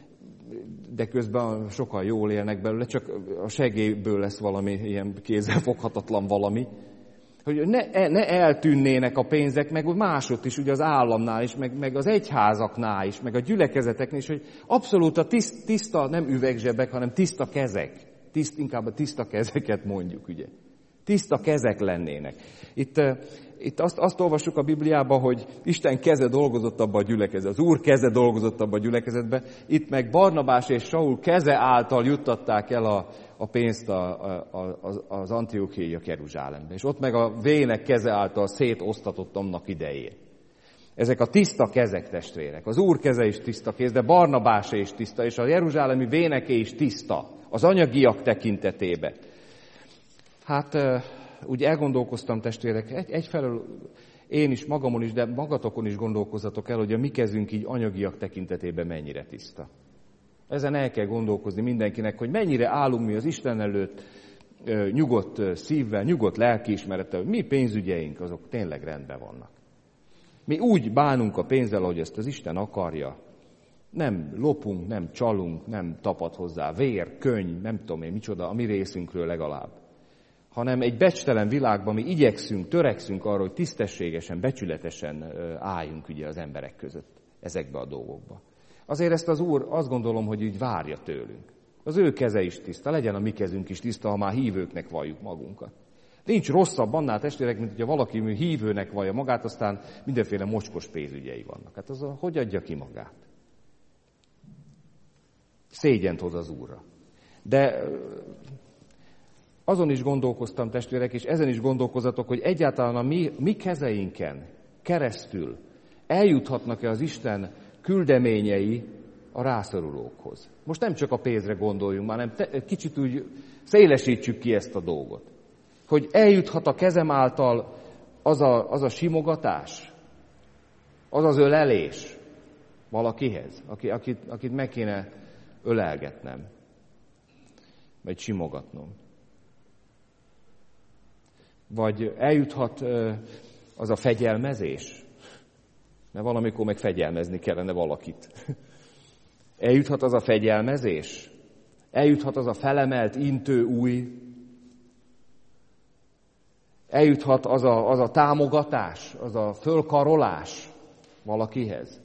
de közben sokan jól élnek belőle, csak a segélyből lesz valami ilyen kézzelfoghatatlan valami. Hogy ne, ne eltűnnének a pénzek, meg másott is, ugye az államnál is, meg, meg az egyházaknál is, meg a gyülekezeteknél is, hogy abszolút a tiszt, tiszta, nem üvegzsebek, hanem tiszta kezek. Tiszt, inkább a tiszta kezeket mondjuk, ugye. Tiszta kezek lennének. Itt... Itt azt, azt olvassuk a Bibliában, hogy Isten keze dolgozott abba a gyülekezetbe, az Úr keze dolgozott abba a gyülekezetbe. Itt meg Barnabás és Saul keze által juttatták el a, a pénzt a, a, a, az antiókiaiak Jeruzsálembe. És ott meg a vének keze által szétosztatott annak idején. Ezek a tiszta kezek, testvérek. Az Úr keze is tiszta kéz, de Barnabásé is tiszta, és a jeruzsálemi véneké is tiszta, az anyagiak tekintetében. Hát... úgy elgondolkoztam, testvérek, egy, egyfelől én is, magamon is, de magatokon is gondolkozzatok el, hogy a mi kezünk így anyagiak tekintetében mennyire tiszta. Ezen el kell gondolkozni mindenkinek, hogy mennyire állunk mi az Isten előtt nyugodt szívvel, nyugodt lelkiismerettel, hogy mi pénzügyeink azok tényleg rendben vannak. Mi úgy bánunk a pénzzel, ahogy ezt az Isten akarja. Nem lopunk, nem csalunk, nem tapad hozzá vér, könny, nem tudom én micsoda, a mi részünkről legalább. Hanem egy becstelen világban mi igyekszünk, törekszünk arra, hogy tisztességesen, becsületesen álljunk ugye az emberek között ezekbe a dolgokba. Azért ezt az Úr azt gondolom, hogy így várja tőlünk. Az ő keze is tiszta, legyen a mi kezünk is tiszta, ha már hívőknek valljuk magunkat. Nincs rosszabb annál testvérek, mint hogyha valaki hívőnek vallja magát, aztán mindenféle mocskos pénzügyei vannak. Hát az a, hogy adja ki magát? Szégyent hoz az Úrra. De azon is gondolkoztam, testvérek, és ezen is gondolkozatok, hogy egyáltalán a mi, mi kezeinken keresztül eljuthatnak-e az Isten küldeményei a rászorulókhoz. Most nem csak a pénzre gondoljunk, hanem te, kicsit úgy szélesítsük ki ezt a dolgot. Hogy eljuthat a kezem által az a, az a simogatás, az az ölelés valakihez, aki, akit, akit meg kéne ölelgetnem, vagy simogatnom. Vagy eljuthat az a fegyelmezés, mert valamikor meg fegyelmezni kellene valakit. Eljuthat az a fegyelmezés, eljuthat az a felemelt intő új, eljuthat az a, az a támogatás, az a fölkarolás valakihez.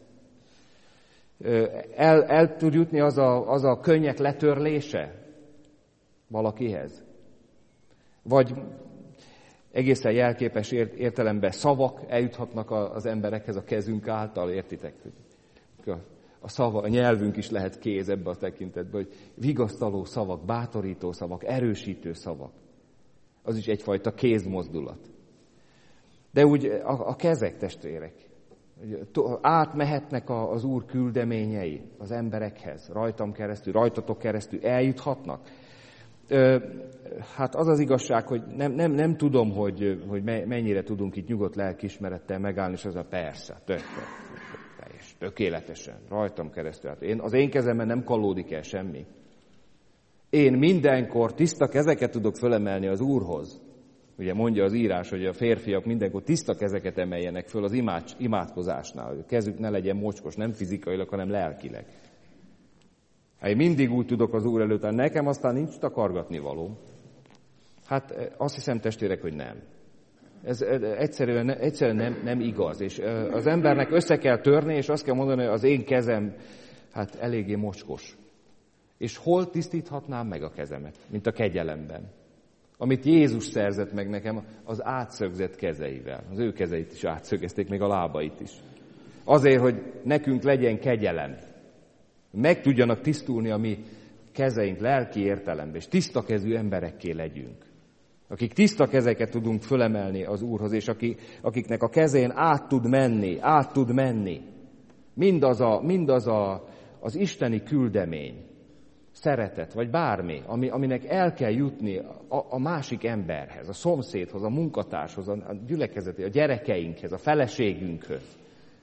El, el tud jutni az a, az a könnyek letörlése valakihez. Vagy egészen jelképes értelemben szavak eljuthatnak az emberekhez a kezünk által, értitek? A, szava, a nyelvünk is lehet kéz ebbe a tekintetben, hogy vigasztaló szavak, bátorító szavak, erősítő szavak. Az is egyfajta kézmozdulat. De úgy a, a kezek, testvérek, átmehetnek az Úr küldeményei az emberekhez, rajtam keresztül, rajtatok keresztül eljuthatnak. Hát az az igazság, hogy nem, nem, nem tudom, hogy, hogy mennyire tudunk itt nyugodt lelkiismerettel megállni, és az a persze, tök, teljes, tökéletesen, rajtam keresztül. Hát én, az én kezemben nem kallódik el semmi. Én mindenkor tiszta kezeket tudok fölemelni az Úrhoz. Ugye mondja az írás, hogy a férfiak mindenkor tiszta kezeket emeljenek föl az imád, imádkozásnál, hogy a kezük ne legyen mocskos, nem fizikailag, hanem lelkileg. Hát én mindig úgy tudok az Úr előtt, nekem aztán nincs takargatni való. Hát azt hiszem, testvérek, hogy nem. Ez egyszerűen, egyszerűen nem, nem igaz. És az embernek össze kell törni, és azt kell mondani, hogy az én kezem hát eléggé mocskos. És hol tisztíthatnám meg a kezemet, mint a kegyelemben? Amit Jézus szerzett meg nekem az átszögzett kezeivel. Az ő kezeit is átszögezték, még a lábait is. Azért, hogy nekünk legyen kegyelem. Meg tudjanak tisztulni a mi kezeink lelki értelemben, és tiszta kezű emberekké legyünk. Akik tiszta kezeket tudunk fölemelni az Úrhoz, és akik, akiknek a kezén át tud menni, át tud menni. Mindaz, a, mindaz a, az isteni küldemény, szeretet, vagy bármi, ami, aminek el kell jutni a, a másik emberhez, a szomszédhoz, a munkatárshoz, a gyülekezeté, a gyerekeinkhez, a feleségünkhöz.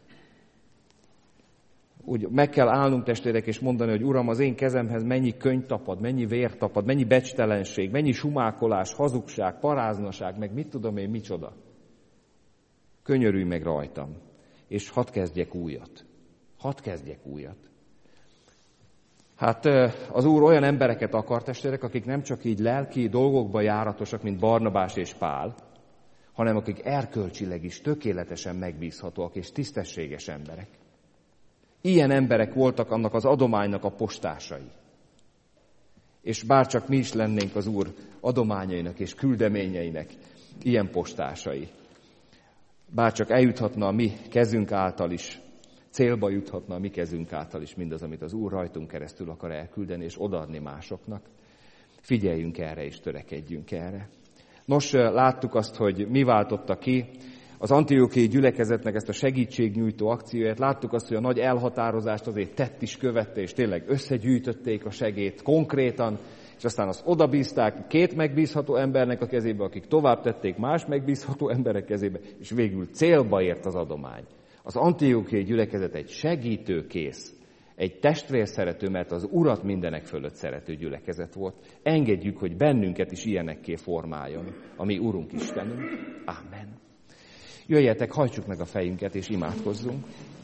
Úgy meg kell állnunk, testvérek, és mondani, hogy Uram, az én kezemhez mennyi könny tapad, mennyi vér tapad, mennyi becstelenség, mennyi sumákolás, hazugság, paráznaság, meg mit tudom én, micsoda. Könyörülj meg rajtam, és hadd kezdjek újat. Hadd kezdjek újat. Hát az Úr olyan embereket akar, testvérek, akik nem csak így lelki dolgokba járatosak, mint Barnabás és Pál, hanem akik erkölcsileg is tökéletesen megbízhatóak és tisztességes emberek. Ilyen emberek voltak annak az adománynak a postásai. És bárcsak mi is lennénk az Úr adományainak és küldeményeinek ilyen postásai. Bárcsak eljuthatna a mi kezünk által is, célba juthatna a mi kezünk által is mindaz, amit az Úr rajtunk keresztül akar elküldeni és odaadni másoknak. Figyeljünk erre és törekedjünk erre. Nos, láttuk azt, hogy mi váltotta ki az antiochiai gyülekezetnek ezt a segítségnyújtó akcióját. Láttuk azt, hogy a nagy elhatározást azért tett is követte, és tényleg összegyűjtötték a segélyt konkrétan, és aztán azt odabízták két megbízható embernek a kezébe, akik tovább tették más megbízható emberek kezébe, és végül célba ért az adomány. Az antiochiai gyülekezet egy segítőkész, egy testvérszerető, mert az Urat mindenek fölött szerető gyülekezet volt. Engedjük, hogy bennünket is ilyenekké formáljon, a mi Urunk Istenünk. Amen. Jöjjetek, hajtsuk meg a fejünket és imádkozzunk.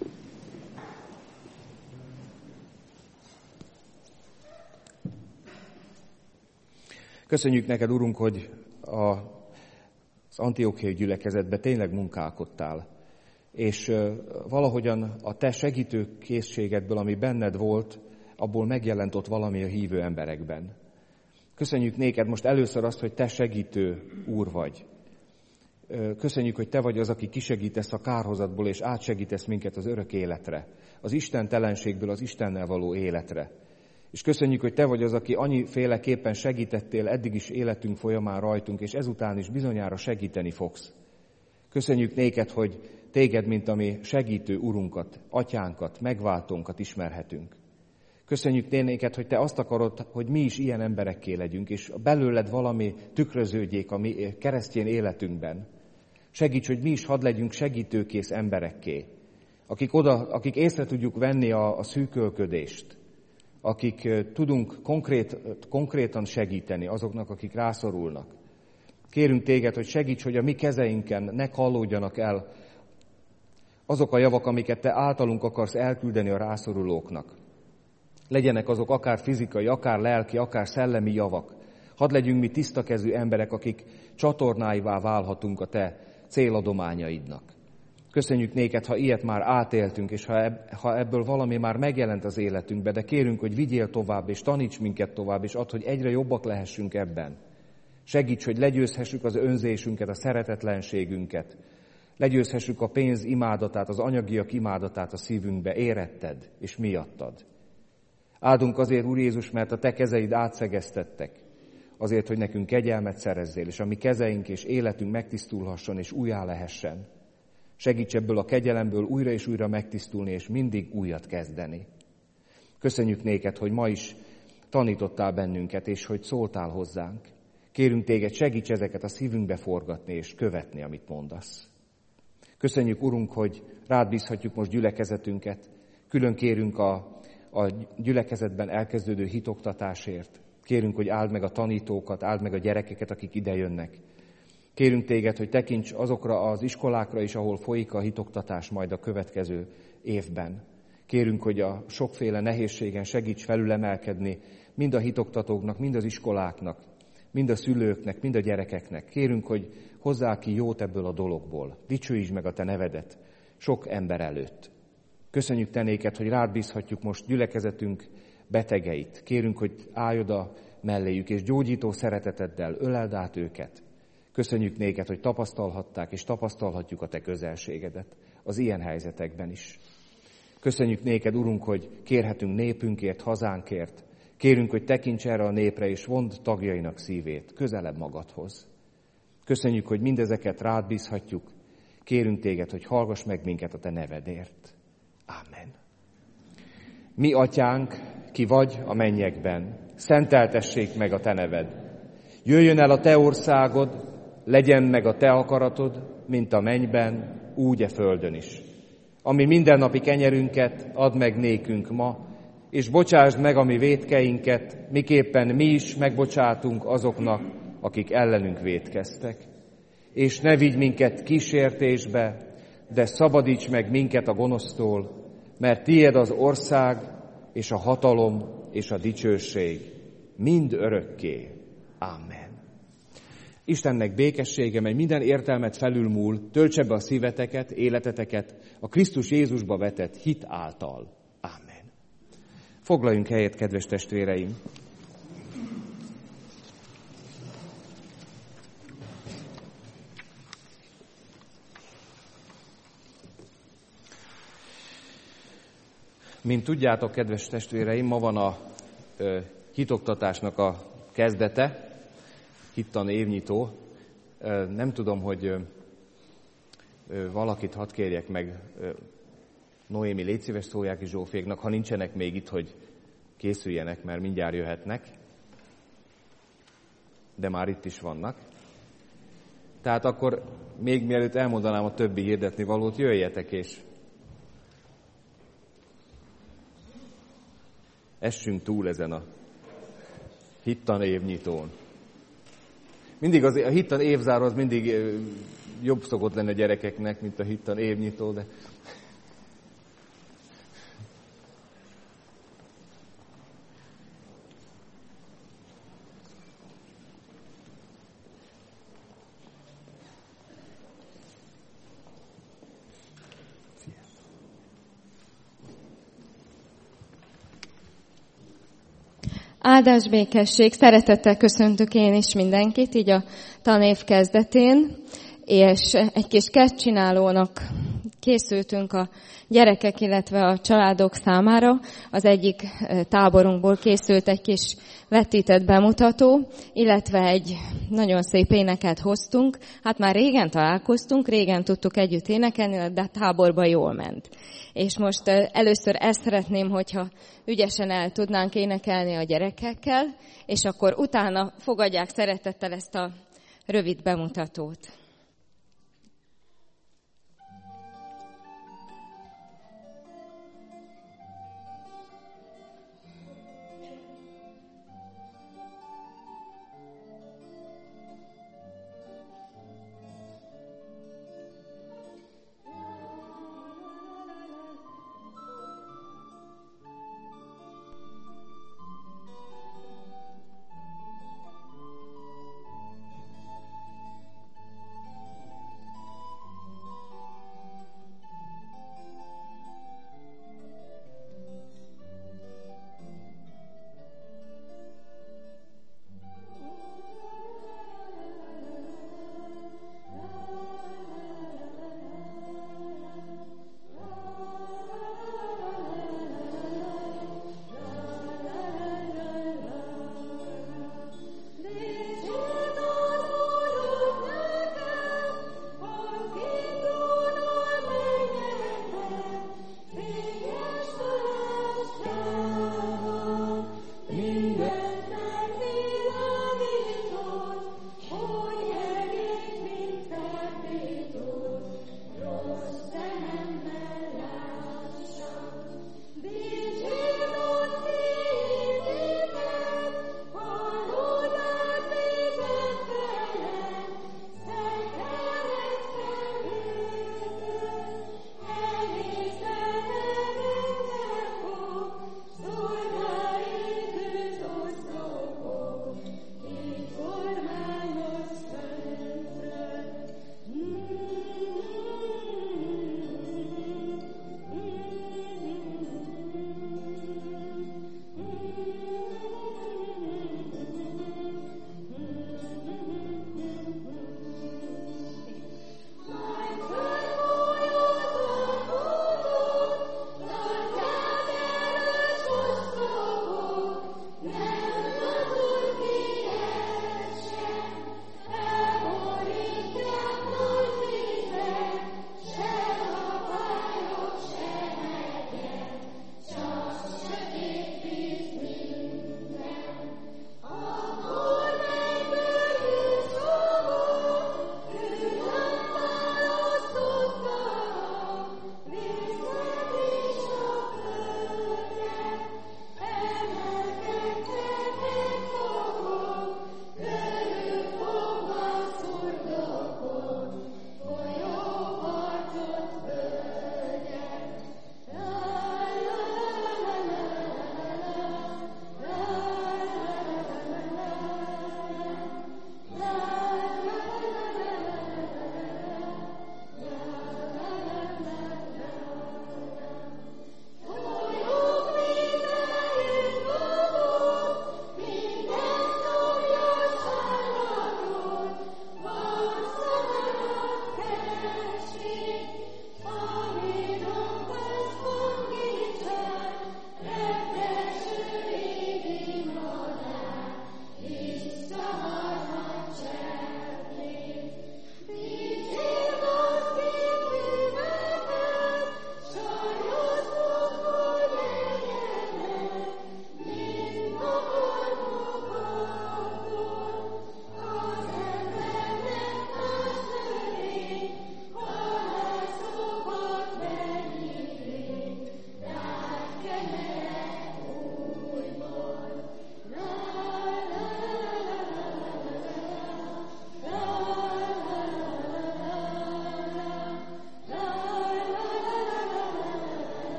Köszönjük neked, Urunk, hogy a, az Antiochiai gyülekezetben tényleg munkálkodtál, és valahogyan a te segítő készségedből, ami benned volt, abból megjelent ott valami a hívő emberekben. Köszönjük néked most először azt, hogy te segítő Úr vagy. Köszönjük, hogy te vagy az, aki kisegítesz a kárhozatból, és átsegítesz minket az örök életre, az istentelenségből az Istennel való életre. És köszönjük, hogy te vagy az, aki annyiféleképpen segítettél eddig is életünk folyamán rajtunk, és ezután is bizonyára segíteni fogsz. Köszönjük néked, hogy téged, mint ami segítő Urunkat, atyánkat, megváltónkat ismerhetünk. Köszönjük néked, hogy te azt akarod, hogy mi is ilyen emberekké legyünk, és belőled valami tükröződjék a mi keresztény életünkben. Segíts, hogy mi is hadd legyünk segítőkész emberekké, akik, oda, akik észre tudjuk venni a, a szűkölködést, akik tudunk konkrét, konkrétan segíteni azoknak, akik rászorulnak. Kérünk téged, hogy segíts, hogy a mi kezeinken ne kallódjanak el azok a javak, amiket te általunk akarsz elküldeni a rászorulóknak. Legyenek azok akár fizikai, akár lelki, akár szellemi javak. Hadd legyünk mi tisztakezű emberek, akik csatornáivá válhatunk a te céladományaidnak. Köszönjük néked, ha ilyet már átéltünk, és ha ebből valami már megjelent az életünkbe, de kérünk, hogy vigyél tovább, és taníts minket tovább, és add, hogy egyre jobbak lehessünk ebben. Segíts, hogy legyőzhessük az önzésünket, a szeretetlenségünket. Legyőzhessük a pénz imádatát, az anyagiak imádatát a szívünkbe, éretted és miattad. Áldunk azért, Úr Jézus, mert a te kezeid átszegeztettek, azért, hogy nekünk kegyelmet szerezzél, és a mi kezeink és életünk megtisztulhasson, és újjá lehessen. Segíts ebből a kegyelemből újra és újra megtisztulni, és mindig újat kezdeni. Köszönjük néked, hogy ma is tanítottál bennünket, és hogy szóltál hozzánk. Kérünk téged, segíts ezeket a szívünkbe forgatni, és követni, amit mondasz. Köszönjük, Urunk, hogy rád bízhatjuk most gyülekezetünket. Külön kérünk a, a gyülekezetben elkezdődő hitoktatásért. Kérünk, hogy áld meg a tanítókat, áld meg a gyerekeket, akik ide jönnek. Kérünk téged, hogy tekints azokra az iskolákra is, ahol folyik a hitoktatás majd a következő évben. Kérünk, hogy a sokféle nehézségen segíts felülemelkedni mind a hitoktatóknak, mind az iskoláknak, mind a szülőknek, mind a gyerekeknek. Kérünk, hogy hozzá ki jót ebből a dologból. Dicsőítsd meg a te nevedet sok ember előtt. Köszönjük te néked, hogy rád bízhatjuk most gyülekezetünk betegeit. Kérünk, hogy állj oda melléjük, és gyógyító szereteteddel öleld át őket. Köszönjük néked, hogy tapasztalhatták, és tapasztalhatjuk a te közelségedet az ilyen helyzetekben is. Köszönjük néked, Urunk, hogy kérhetünk népünkért, hazánkért. Kérünk, hogy tekints erre a népre, és vond tagjainak szívét közelebb magadhoz. Köszönjük, hogy mindezeket rád bízhatjuk. Kérünk téged, hogy hallgass meg minket a te nevedért. Ámen. Mi atyánk, ki vagy a mennyekben, szenteltessék meg a te neved. Jöjjön el a te országod, legyen meg a te akaratod, mint a mennyben, úgy e földön is. Ami mindennapi kenyerünket add meg nékünk ma, és bocsásd meg a mi vétkeinket, miképpen mi is megbocsátunk azoknak, akik ellenünk vétkeztek. És ne vigy minket kísértésbe, de szabadíts meg minket a gonosztól, mert tiéd az ország, és a hatalom, és a dicsőség mind örökké. Amen. Istennek békessége, mely minden értelmet felülmúl, töltse be a szíveteket, életeteket a Krisztus Jézusba vetett hit által. Amen. Foglaljunk helyet, kedves testvéreim! Mint tudjátok, kedves testvéreim, ma van a ö, hitoktatásnak a kezdete, hittan évnyitó. Ö, nem tudom, hogy ö, ö, valakit hadd kérjek meg, ö, Noémi, légy szíves, szólják is Zsófiéknak, ha nincsenek még itt, hogy készüljenek, mert mindjárt jöhetnek, de már itt is vannak. Tehát akkor még mielőtt elmondanám a többi hirdetni valót, jöjjetek és essünk túl ezen a hittan évnyitón. Mindig az, a hittan évzáró az mindig jobb szokott lenni a gyerekeknek, mint a hittan évnyitó, de... Áldás, békesség, szeretettel köszöntök én is mindenkit, így a tanév kezdetén, és egy kis kertcsinálónak készültünk a gyerekek, illetve a családok számára. Az egyik táborunkból készült egy kis vetített bemutató, illetve egy nagyon szép éneket hoztunk. Hát már régen találkoztunk, régen tudtuk együtt énekelni, de a táborban jól ment. És most először ezt szeretném, hogyha ügyesen el tudnánk énekelni a gyerekekkel, és akkor utána fogadják szeretettel ezt a rövid bemutatót.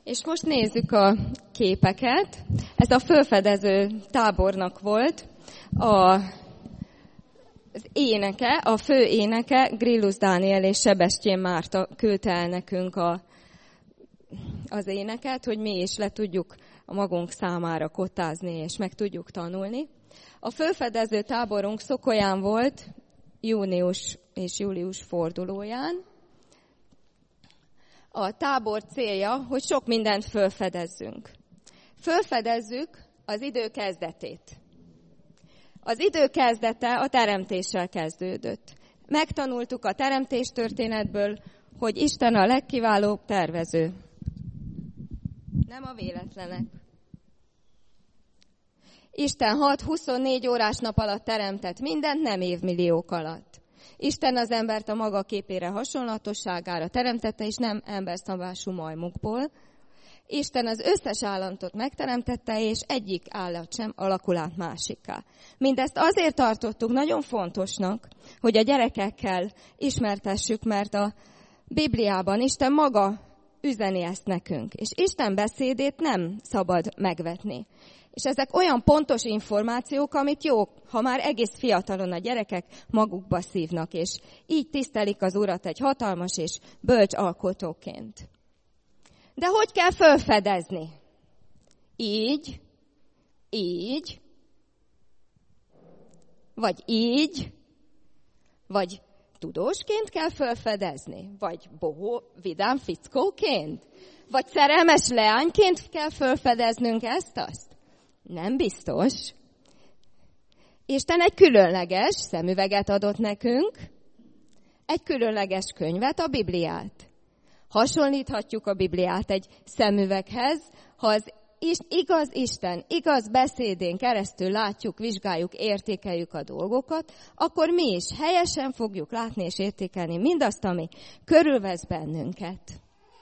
És most nézzük a képeket. Ez a felfedező tábornak volt a, az éneke, a fő éneke, Grillus Dániel és Sebestyén Márta küldte el nekünk a, az éneket, hogy mi is le tudjuk a magunk számára kottázni, és meg tudjuk tanulni. A felfedező táborunk Szokolyán volt, június és július fordulóján. A tábor célja, hogy sok mindent felfedezzünk. Felfedezzük az idő kezdetét. Az idő kezdete a teremtéssel kezdődött. Megtanultuk a teremtés történetből, hogy Isten a legkiválóbb tervező. Nem a véletlenek. Isten hat huszonnégy órás nap alatt teremtett mindent, nem évmilliók alatt. Isten az embert a maga képére hasonlatosságára teremtette, és nem emberszabású majmukból. Isten az összes állatot megteremtette, és egyik állat sem alakul át másikká. Mindezt azért tartottuk nagyon fontosnak, hogy a gyerekekkel ismertessük, mert a Bibliában Isten maga üzeni ezt nekünk, és Isten beszédét nem szabad megvetni. És ezek olyan pontos információk, amit jó, ha már egész fiatalon a gyerekek magukba szívnak, és így tisztelik az Urat egy hatalmas és bölcs alkotóként. De hogy kell felfedezni? Így, így, vagy így, vagy tudósként kell felfedezni, vagy bohó, vidám fickóként, vagy szerelmes leányként kell felfedeznünk ezt-azt? Nem biztos. Isten egy különleges szemüveget adott nekünk, egy különleges könyvet, a Bibliát. Hasonlíthatjuk a Bibliát egy szemüveghez, ha az igaz Isten, igaz beszédén keresztül látjuk, vizsgáljuk, értékeljük a dolgokat, akkor mi is helyesen fogjuk látni és értékelni mindazt, ami körülvesz bennünket.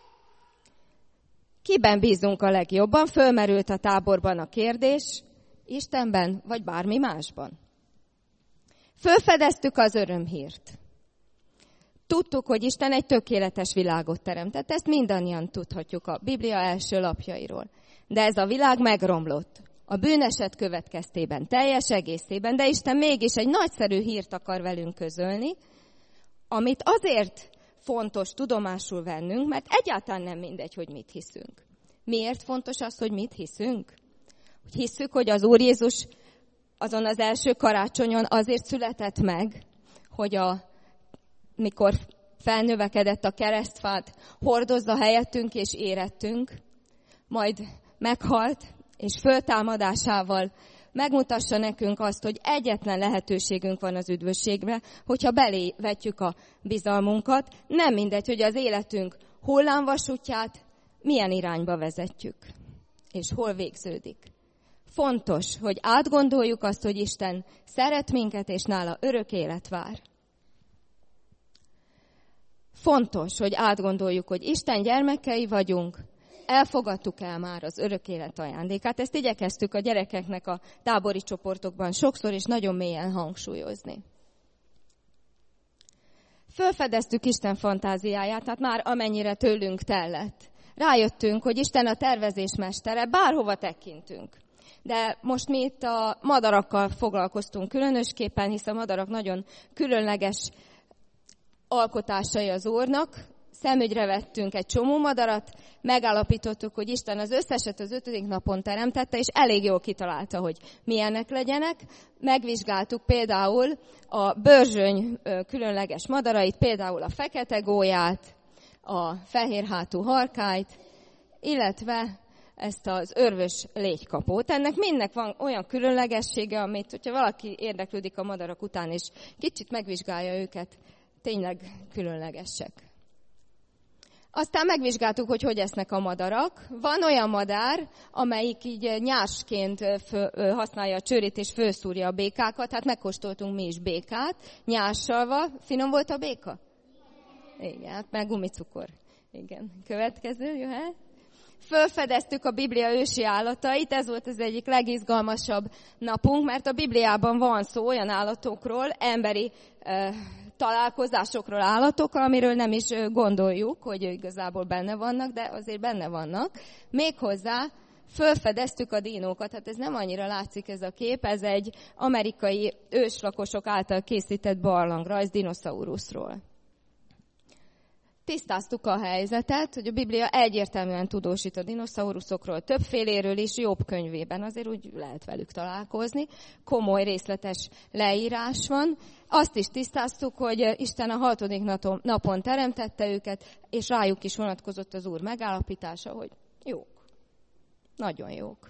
Kiben bízunk a legjobban? Fölmerült a táborban a kérdés, Istenben vagy bármi másban. Fölfedeztük az örömhírt. Tudtuk, hogy Isten egy tökéletes világot teremtett, ezt mindannyian tudhatjuk a Biblia első lapjairól. De ez a világ megromlott. A bűneset következtében, teljes egészében, de Isten mégis egy nagyszerű hírt akar velünk közölni, amit azért fontos tudomásul vennünk, mert egyáltalán nem mindegy, hogy mit hiszünk. Miért fontos az, hogy mit hiszünk? Hogy hisszük, hogy az Úr Jézus azon az első karácsonyon azért született meg, hogy a, mikor felnövekedett a keresztfát, hordozza helyettünk és érettünk, majd meghalt, és föltámadásával megmutassa nekünk azt, hogy egyetlen lehetőségünk van az üdvösségre, hogyha belé vetjük a bizalmunkat, nem mindegy, hogy az életünk hullámvasútját milyen irányba vezetjük, és hol végződik. Fontos, hogy átgondoljuk azt, hogy Isten szeret minket, és nála örök élet vár. Fontos, hogy átgondoljuk, hogy Isten gyermekei vagyunk, elfogadtuk el már az örök élet ajándékát. Ezt igyekeztük a gyerekeknek a tábori csoportokban sokszor és nagyon mélyen hangsúlyozni. Fölfedeztük Isten fantáziáját, tehát már amennyire tőlünk tellett. Rájöttünk, hogy Isten a tervezés mestere, bárhova tekintünk. De most mi itt a madarakkal foglalkoztunk különösképpen, hiszen a madarak nagyon különleges alkotásai az Úrnak. Szemügyre vettünk egy csomó madarat, megállapítottuk, hogy Isten az összeset az ötödik napon teremtette, és elég jól kitalálta, hogy milyenek legyenek. Megvizsgáltuk például a börzsöny különleges madarait, például a fekete gólyát, a fehérhátú harkályt, illetve ezt az örvös légykapót. Ennek mindnek van olyan különlegessége, amit, hogyha valaki érdeklődik a madarak után, és kicsit megvizsgálja őket, tényleg különlegesek. Aztán megvizsgáltuk, hogy hogy esznek a madarak. Van olyan madár, amelyik így nyársként fő, használja a csőrét és fölszúrja a békákat. Hát megkóstoltunk mi is békát, nyársalva. Finom volt a béka? Igen, meg gumicukor. Igen. Következő, jöhet. Fölfedeztük a Biblia ősi állatait, ez volt az egyik legizgalmasabb napunk, mert a Bibliában van szó olyan állatokról, emberi uh, találkozásokról állatokkal, amiről nem is gondoljuk, hogy igazából benne vannak, de azért benne vannak. Méghozzá fölfedeztük a dinókat. Hát ez nem annyira látszik ez a kép, ez egy amerikai őslakosok által készített barlangrajz dinoszauruszról. Tisztáztuk a helyzetet, hogy a Biblia egyértelműen tudósít a dinoszauruszokról, többféléről is, Jobb könyvében azért úgy lehet velük találkozni. Komoly, részletes leírás van. Azt is tisztáztuk, hogy Isten a hatodik napon teremtette őket, és rájuk is vonatkozott az Úr megállapítása, hogy jók. Nagyon jók.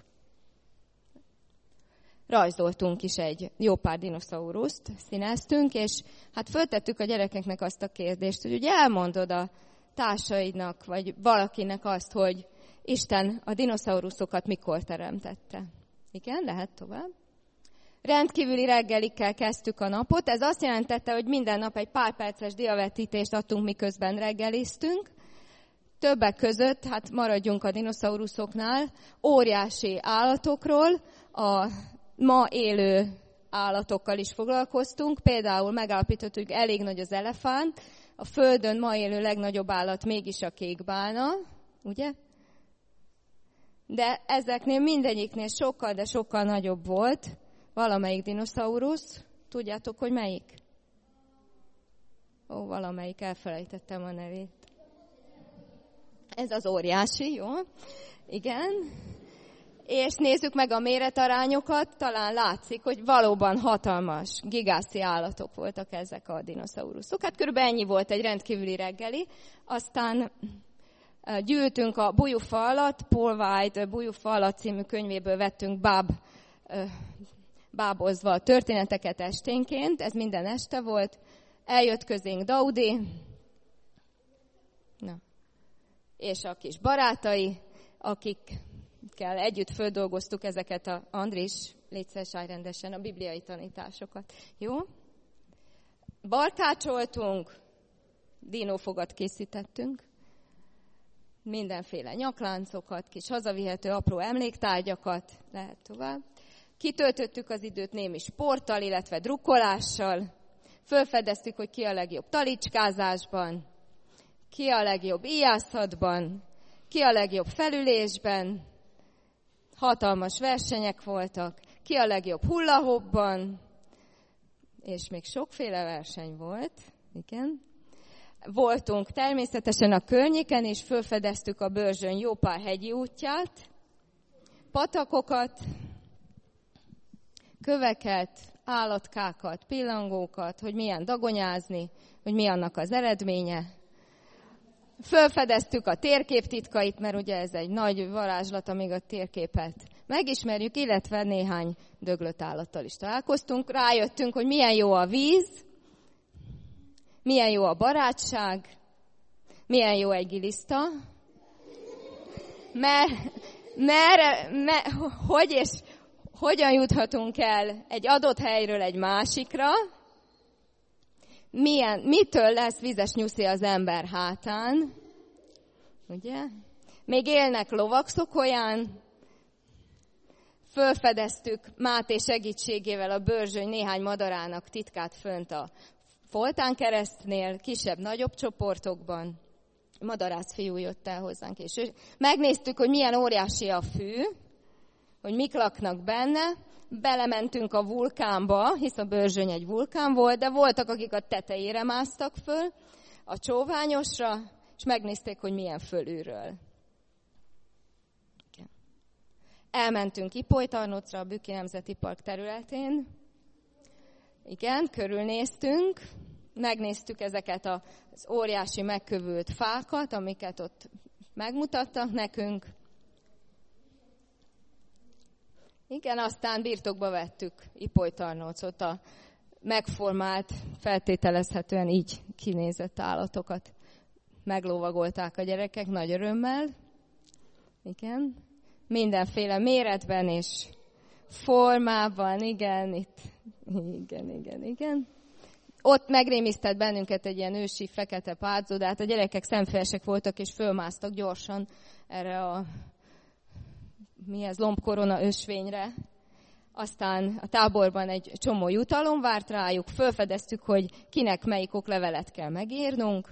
Rajzoltunk is egy jó pár dinoszhauruszt, színeztünk, és hát föltettük a gyerekeknek azt a kérdést, hogy ugye elmondod a társaidnak, vagy valakinek azt, hogy Isten a dinoszauruszokat mikor teremtette. Igen, lehet tovább. Rendkívüli reggelikkel kezdtük a napot, ez azt jelentette, hogy minden nap egy pár perces diavetítést adtunk, miközben reggeliztünk. Többek között, hát maradjunk a dinoszauruszoknál, óriási állatokról, a ma élő állatokkal is foglalkoztunk. Például megállapítottuk, hogy elég nagy az elefánt, a Földön ma élő legnagyobb állat mégis a kékbálna, ugye? De ezeknél mindegyiknél sokkal, de sokkal nagyobb volt valamelyik dinoszaurusz. Tudjátok, hogy melyik? Ó, valamelyik, elfelejtettem a nevét. Ez az óriási, jó? Igen. És nézzük meg a méretarányokat, talán látszik, hogy valóban hatalmas, gigászi állatok voltak ezek a dinoszauruszok. Hát körülbelül ennyi volt egy rendkívüli reggeli. Aztán gyűltünk a Bújúfa alatt, Paul White Bújúfa alatt című könyvéből vettünk báb, bábozva a történeteket esténként, ez minden este volt. Eljött közénk Daudi, na, és a kis barátai, akikkel együtt földolgoztuk ezeket a Andris, légy szíves, állj rendesen, a bibliai tanításokat. Jó? Barkácsoltunk, dinófogat készítettünk, mindenféle nyakláncokat, kis hazavihető apró emléktárgyakat, lehet tovább. Kitöltöttük az időt némi sporttal, illetve drukkolással. Fölfedeztük, hogy ki a legjobb talicskázásban, ki a legjobb íjászatban, ki a legjobb felülésben. Hatalmas versenyek voltak. Ki a legjobb hullahopban, és még sokféle verseny volt. Igen. Voltunk természetesen a környéken, és fölfedeztük a Börzsöny jó pár hegyi útját, patakokat, köveket, állatkákat, pillangókat, hogy milyen dagonyázni, hogy mi annak az eredménye. Fölfedeztük a térkép titkait, mert ugye ez egy nagy varázslat, amíg a térképet megismerjük, illetve néhány döglött állattal is találkoztunk. Rájöttünk, hogy milyen jó a víz, milyen jó a barátság, milyen jó egy giliszta, mert, mert, mert hogy és hogyan juthatunk el egy adott helyről egy másikra, milyen, mitől lesz vizes nyuszi az ember hátán, ugye? Még élnek lovak szokolyán, fölfedeztük Máté segítségével a Börzsöny néhány madarának titkát fönt a Foltán keresztnél, kisebb-nagyobb csoportokban. Madarász fiú jött el hozzánk, és megnéztük, hogy milyen óriási a fű, hogy mik laknak benne. Belementünk a vulkánba, hisz a Börzsöny egy vulkán volt, de voltak, akik a tetejére másztak föl, a csóványosra, és megnézték, hogy milyen fölülről. Elmentünk Ipolytarnócra, a Bükki Nemzeti Park területén. Igen, körülnéztünk, megnéztük ezeket az óriási megkövült fákat, amiket ott megmutattak nekünk. Igen, aztán birtokba vettük Ipolytarnócot, a megformált, feltételezhetően így kinézett állatokat. Meglovagolták a gyerekek nagy örömmel. Igen. Mindenféle méretben és formában, igen, itt, igen, igen, igen. Ott megrémisztett bennünket egy ilyen ősi fekete párzó, de hát a gyerekek szemfülesek voltak, és fölmásztak gyorsan erre a, mi ez, lombkorona ösvényre. Aztán a táborban egy csomó jutalom várt rájuk, felfedeztük, hogy kinek melyik oklevelet kell megírnunk,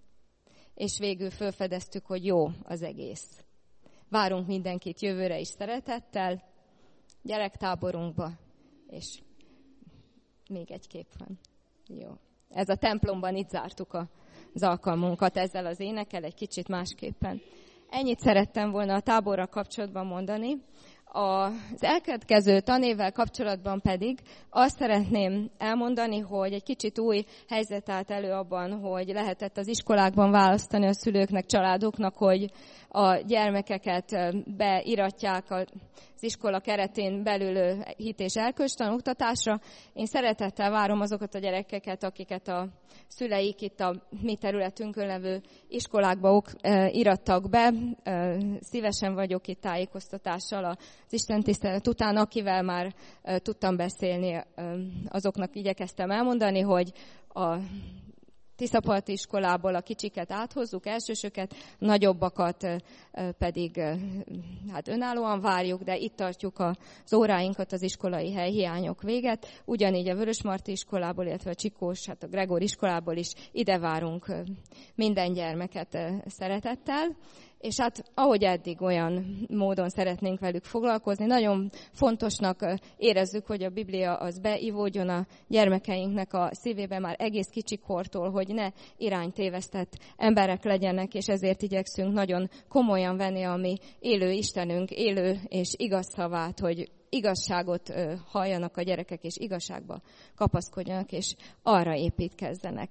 és végül felfedeztük, hogy jó az egész. Várunk mindenkit jövőre is szeretettel, gyerektáborunkba, és még egy kép van. Jó. Ez a templomban itt zártuk az alkalmunkat ezzel az énekkel, egy kicsit másképpen. Ennyit szerettem volna a táborral kapcsolatban mondani. Az elkövetkező tanévvel kapcsolatban pedig azt szeretném elmondani, hogy egy kicsit új helyzet állt elő abban, hogy lehetett az iskolákban választani a szülőknek, családoknak, hogy a gyermekeket beiratják az iskola keretén belül hit és erkölcstan oktatásra. Én szeretettel várom azokat a gyerekeket, akiket a szüleik itt a mi területünkön levő iskolákba irattak be. Szívesen vagyok itt tájékoztatással az istentisztelet után, akivel már tudtam beszélni, azoknak igyekeztem elmondani, hogy a Tiszaparti iskolából a kicsiket áthozzuk, elsősöket, nagyobbakat pedig hát önállóan várjuk, de itt tartjuk az óráinkat az iskolai helyhiányok véget. Ugyanígy a Vörösmarty iskolából, illetve a Csikós, hát a Gregor iskolából is ide várunk minden gyermeket szeretettel. És hát ahogy eddig olyan módon szeretnénk velük foglalkozni, nagyon fontosnak érezzük, hogy a Biblia az beivódjon a gyermekeinknek a szívébe már egész kicsikortól, hogy ne iránytévesztett emberek legyenek, és ezért igyekszünk nagyon komolyan venni a mi élő Istenünk, élő és igaz szavát, hogy igazságot halljanak a gyerekek, és igazságba kapaszkodjanak, és arra építkezzenek.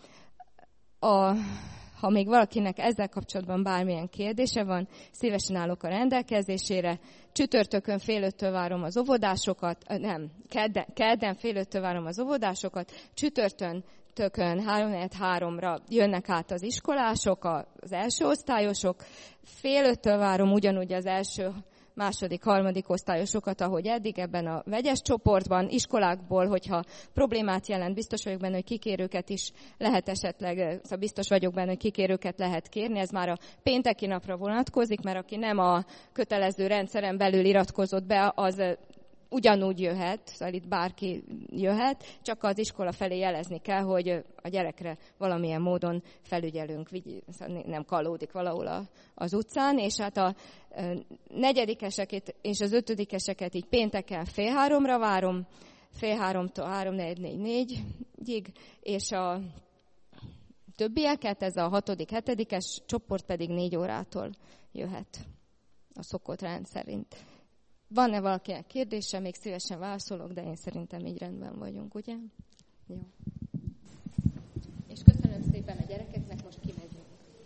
A Ha még valakinek ezzel kapcsolatban bármilyen kérdése van, szívesen állok a rendelkezésére. Csütörtökön fél öttől várom az óvodásokat, nem, kedden, kedden fél öttől várom az óvodásokat, csütörtön tökön három negyven háromra jönnek át az iskolások, az első osztályosok. Fél öttől várom ugyanúgy az első, második, harmadik osztályosokat, ahogy eddig ebben a vegyes csoportban, iskolákból, hogyha problémát jelent, biztos vagyok benne, hogy kikérőket is lehet esetleg, szóval biztos vagyok benne, hogy kikérőket lehet kérni, ez már a pénteki napra vonatkozik, mert aki nem a kötelező rendszeren belül iratkozott be, az ugyanúgy jöhet, szóval itt bárki jöhet, csak az iskola felé jelezni kell, hogy a gyerekre valamilyen módon felügyelünk, szóval nem kallódik valahol az utcán, és hát a negyedikeseket és az ötödikeseket így pénteken fél háromra várom, fél háromtól három négy négy négyig, és a többieket, ez a hatodik, hetedikes csoport pedig négy órától jöhet a szokott rend szerint. Van-e valakinek kérdése? Még szívesen válaszolok, de én szerintem így rendben vagyunk, ugye? Jó. És köszönöm szépen a gyerekeknek, most kimegyünk.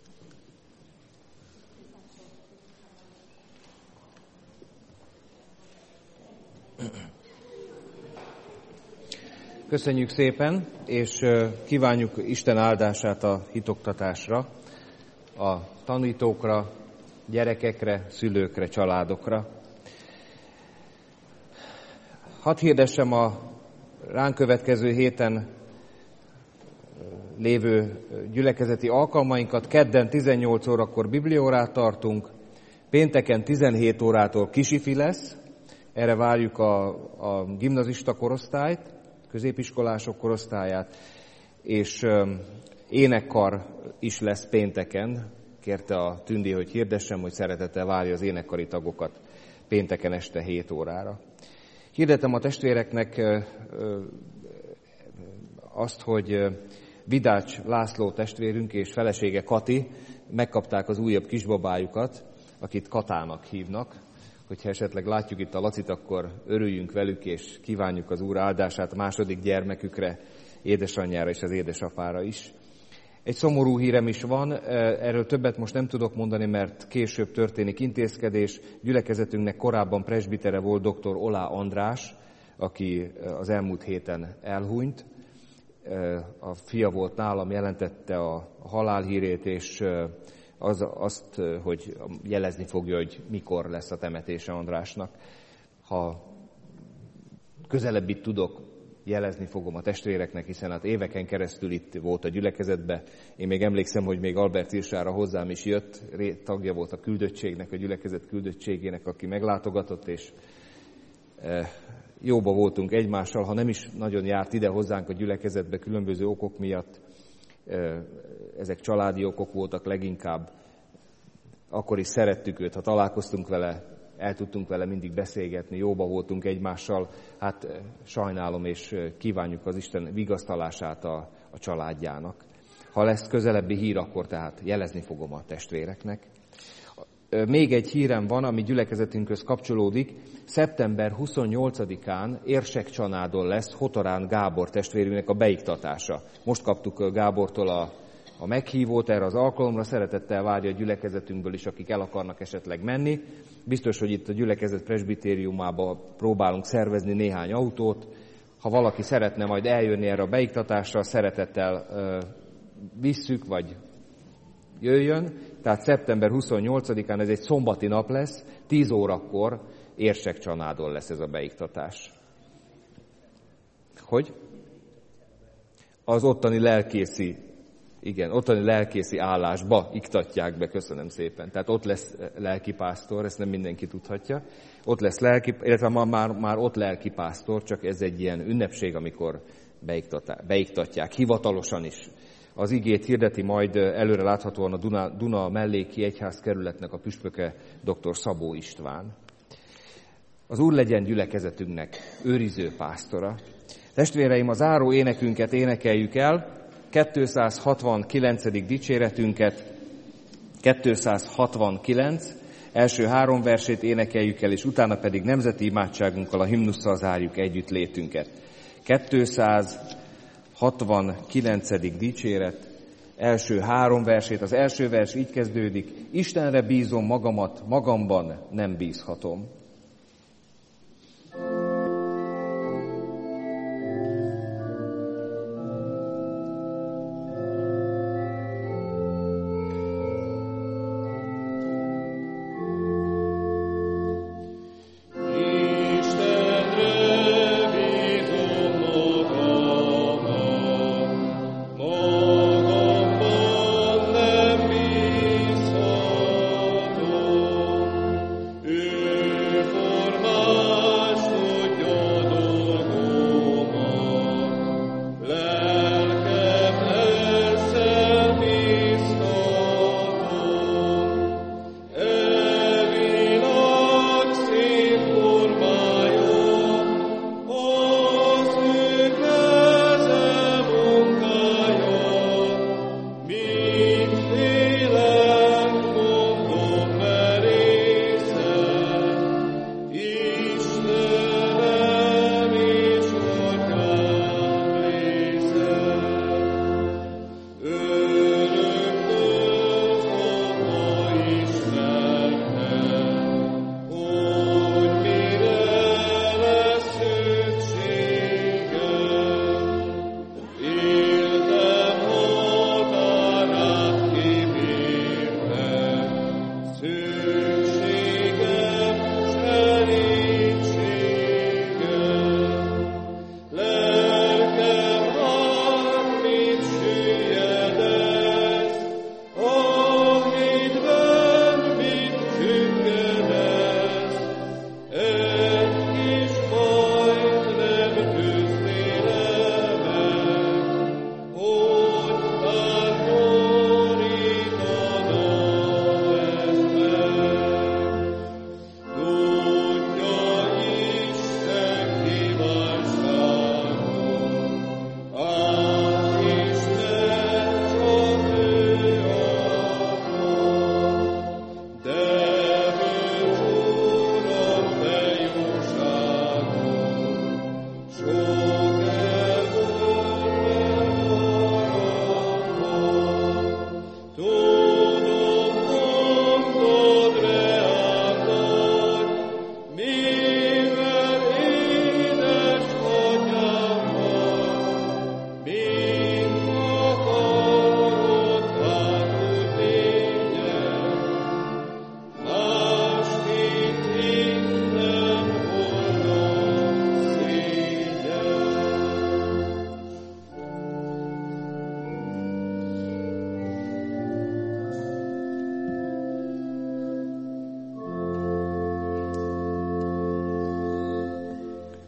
Köszönjük szépen, és kívánjuk Isten áldását a hitoktatásra, a tanítókra, gyerekekre, szülőkre, családokra. Hadd hirdessem a ránk következő héten lévő gyülekezeti alkalmainkat. Kedden tizennyolc órakor bibliaórát tartunk, pénteken tizenhét órától kisifi lesz, erre várjuk a, a gimnazista korosztályt, középiskolások korosztályát, és énekkar is lesz pénteken. Kérte a Tündi, hogy hirdessem, hogy szeretettel várja az énekkari tagokat pénteken este hét órára. Hirdetem a testvéreknek azt, hogy Vidács László testvérünk és felesége Kati megkapták az újabb kisbabájukat, akit Katának hívnak. Hogyha esetleg látjuk itt a Lacit, akkor örüljünk velük, és kívánjuk az Úr áldását a második gyermekükre, édesanyjára és az édesapára is. Egy szomorú hírem is van, erről többet most nem tudok mondani, mert később történik intézkedés. Gyülekezetünknek korábban presbitere volt dr. Olá András, aki az elmúlt héten elhunyt. A fia volt nálam, jelentette a halálhírét, és az, azt, hogy jelezni fogja, hogy mikor lesz a temetése Andrásnak. Ha közelebb itt tudok, jelezni fogom a testvéreknek, hiszen hát éveken keresztül itt volt a gyülekezetben. Én még emlékszem, hogy még Albert Irsára hozzám is jött, tagja volt a küldöttségnek, a gyülekezet küldöttségének, aki meglátogatott, és jóba voltunk egymással, ha nem is nagyon járt ide hozzánk a gyülekezetbe különböző okok miatt, ezek családi okok voltak leginkább, akkor is szerettük őt, ha találkoztunk vele, el tudtunk vele mindig beszélgetni, jóba voltunk egymással, hát sajnálom és kívánjuk az Isten vigasztalását a, a családjának. Ha lesz közelebbi hír, akkor tehát jelezni fogom a testvéreknek. Még egy hírem van, ami gyülekezetünkhöz kapcsolódik. szeptember huszonnyolcadikán Érsekcsanádon lesz Hotorán Gábor testvérünknek a beiktatása. Most kaptuk Gábortól a, a meghívót erre az alkalomra, szeretettel várja a gyülekezetünkből is, akik el akarnak esetleg menni. Biztos, hogy itt a gyülekezet presbitériumába próbálunk szervezni néhány autót. Ha valaki szeretne majd eljönni erre a beiktatásra, szeretettel ö, visszük, vagy jöjjön. Tehát szeptember huszonnyolcadikán, ez egy szombati nap lesz, tíz órakor Érsekcsanádon lesz ez a beiktatás. Hogy? Az ottani lelkészi, igen, ottani lelkészi állásba iktatják be, köszönöm szépen. Tehát ott lesz lelkipásztor, ezt nem mindenki tudhatja. Ott lesz lelki, illetve már, már, már ott lelkipásztor, csak ez egy ilyen ünnepség, amikor beiktatják, hivatalosan is. Az igét hirdeti majd előre láthatóan a Duna, Duna melléki egyházkerületnek a püspöke dr. Szabó István. Az Úr legyen gyülekezetünknek őriző pásztora. Testvéreim, a záró énekünket énekeljük el, kétszázhatvankilencedik dicséretünket, kétszázhatvankilenc, első három versét énekeljük el, és utána pedig nemzeti imádságunkkal, a himnusszal zárjuk együtt létünket. kétszázhatvankilencedik dicséret, első három versét. Az első vers így kezdődik: Istenre bízom magamat, magamban nem bízhatom. Ő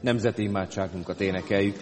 nemzeti imádságunkat énekeljük.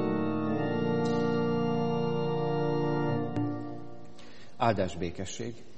Áldás békesség!